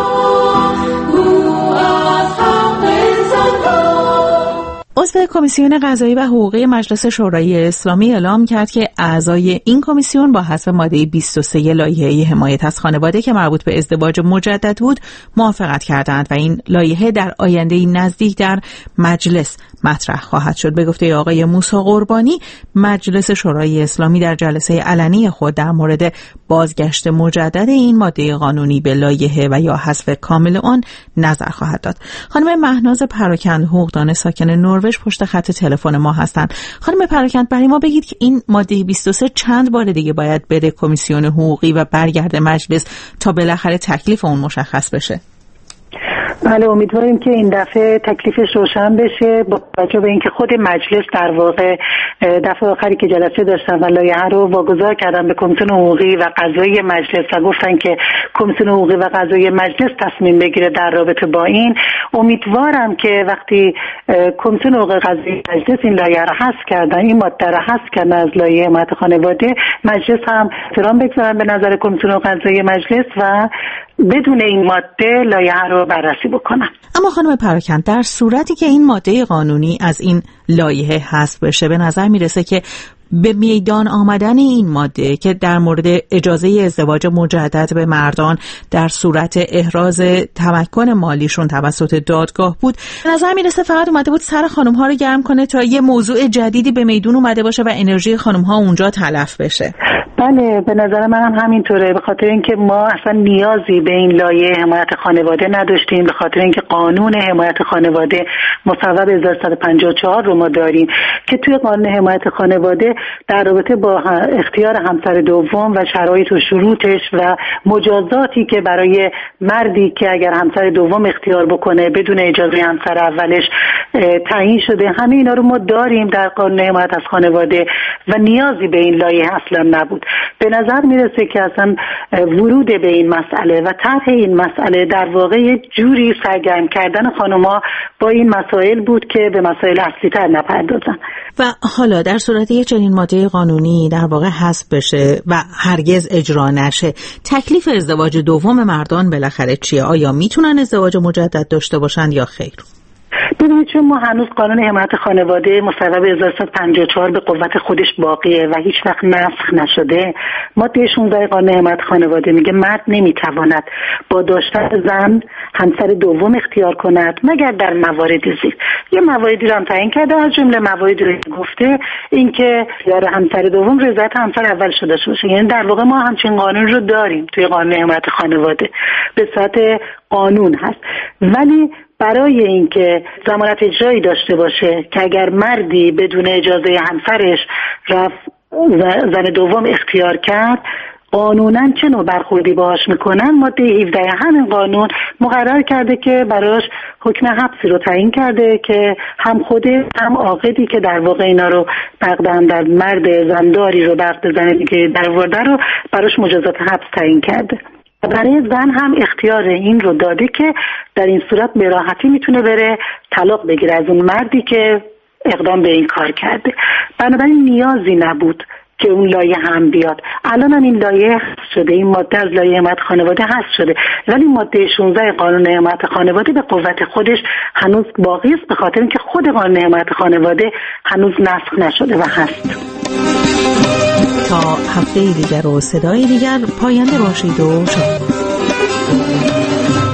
عضو کمیسیون قضایی و حقوقی مجلس شورای اسلامی اعلام کرد که اعضای این کمیسیون با حذف ماده بیست و سه لایحه حمایت از خانواده که مربوط به ازدواج مجدد بود موافقت کردند و این لایحه در آینده نزدیک در مجلس مطرح خواهد شد. به گفته آقای موسی قربانی، مجلس شورای اسلامی در جلسه علنی خود در مورد بازگشت مجدد این ماده قانونی به لایحه و یا حذف کامل آن نظر خواهد داد. خانم مهناز پراکند، حقوقدان ساکن نروژ، پشت خط تلفن ما هستند. خانم پراکند، برای ما بگید که این ماده بیست و سه چند بار دیگه باید بره کمیسیون حقوقی و برگرده مجلس تا بالاخره تکلیف اون مشخص بشه؟ بله، امیدواریم که این دفعه تکلیفش روشن بشه با توجه به اینکه خود مجلس در واقع دفعه آخری که جلسه داشتن و لایحه رو واگذار کردن به کمیسیون حقوقی و قضایی مجلس و گفتن که کمیسیون حقوقی و قضایی مجلس تصمیم بگیره در رابطه با این. امیدوارم که وقتی کمیسیون حقوقی قضایی مجلس این لایحه رو حذف کردن، این ماده رو حذف کردن از لایحه حمایت خانواده، مجلس هم احترام بگذارن به نظر کمیسیون قضایی مجلس و بدون این ماده لایحه رو بررسی بکنن. اما خانم پراکند، در صورتی که این ماده قانونی از این لایحه حذف بشه، به نظر میرسه که به میدان آمدن این ماده که در مورد اجازه ازدواج مجدد به مردان در صورت احراز تمکن مالیشون توسط دادگاه بود، به نظر میرسه فقط اومده بود سر خانم ها رو گرم کنه تا یه موضوع جدیدی به میدون اومده باشه و انرژی خانم ها اونجا تلف بشه. بله، به نظر من هم همینطوره، به خاطر اینکه ما اصلا نیازی به این لایحه حمایت خانواده نداشتیم، به خاطر اینکه قانون حمایت خانواده مصوب هزار و صد و پنجاه و چهار رو ما داریم که توی قانون حمایت خانواده در رابطه با اختیار همسر دوم و شرایط و شروطش و مجازاتی که برای مردی که اگر همسر دوم اختیار بکنه بدون اجازه همسر اولش تعیین شده، همه اینا رو ما داریم در قانون حمایت از خانواده و نیازی به این لایحه اصلا نبود. به نظر میرسه که اصلا ورود به این مسئله و طرح این مسئله در واقع یه جوری سرگرم کردن خانم‌ها با این مسائل بود که به مسائل اصلی تر نپردازن. و حالا در صورت یه چنین ماده قانونی در واقع حذف بشه و هرگز اجرا نشه، تکلیف ازدواج دوم مردان بالاخره چیه؟ آیا میتونن ازدواج مجدد داشته باشن یا خیر؟ ببینید چون ما هنوز قانون حمایت خانواده مصوب هزار و سیصد و پنجاه و چهار به قوت خودش باقیه و هیچ وقت نسخ نشده. ماده شانزده قانون حمایت خانواده میگه مرد نمیتواند با داشتن زن همسر دوم اختیار کند مگر در مواردی زیر. یه مواردی رو هم تعیین کرده، از جمله مواردی رو گفته اینکه اختیار همسر دوم رضایت همسر اول شده باشه. یعنی در واقع ما همچین قانون رو داریم توی قانون حمایت خانواده، به صورت قانون هست. ولی برای اینکه ضمانت اجرایی داشته باشه که اگر مردی بدون اجازه همسرش رفت زن دوم اختیار کرد قانونا چه نوع برخوردی باهاش میکنن، ماده هفده همین قانون مقرر کرده که براش حکم حبسی رو تعیین کرده که هم خوده هم عاقدی که در واقع اینا رو بغدن در مرد زنداری رو بغد زن دیگه در ورده رو براش مجازات حبس تعیین کرده. برای زن هم اختیار این رو داده که در این صورت به راحتی میتونه بره طلاق بگیره از اون مردی که اقدام به این کار کرده. بنابراین نیازی نبود که اون لایه هم بیاد. الان هم این لایه حذف شده، این ماده از لایه حمایت خانواده حذف شده، ولی ماده شانزده قانون حمایت خانواده به قوت خودش هنوز باقی است، به خاطر اینکه خود قانون حمایت خانواده هنوز نسخ نشده و هست. تا هفته دیگر و صدای دیگر پاینده باشید و شاد.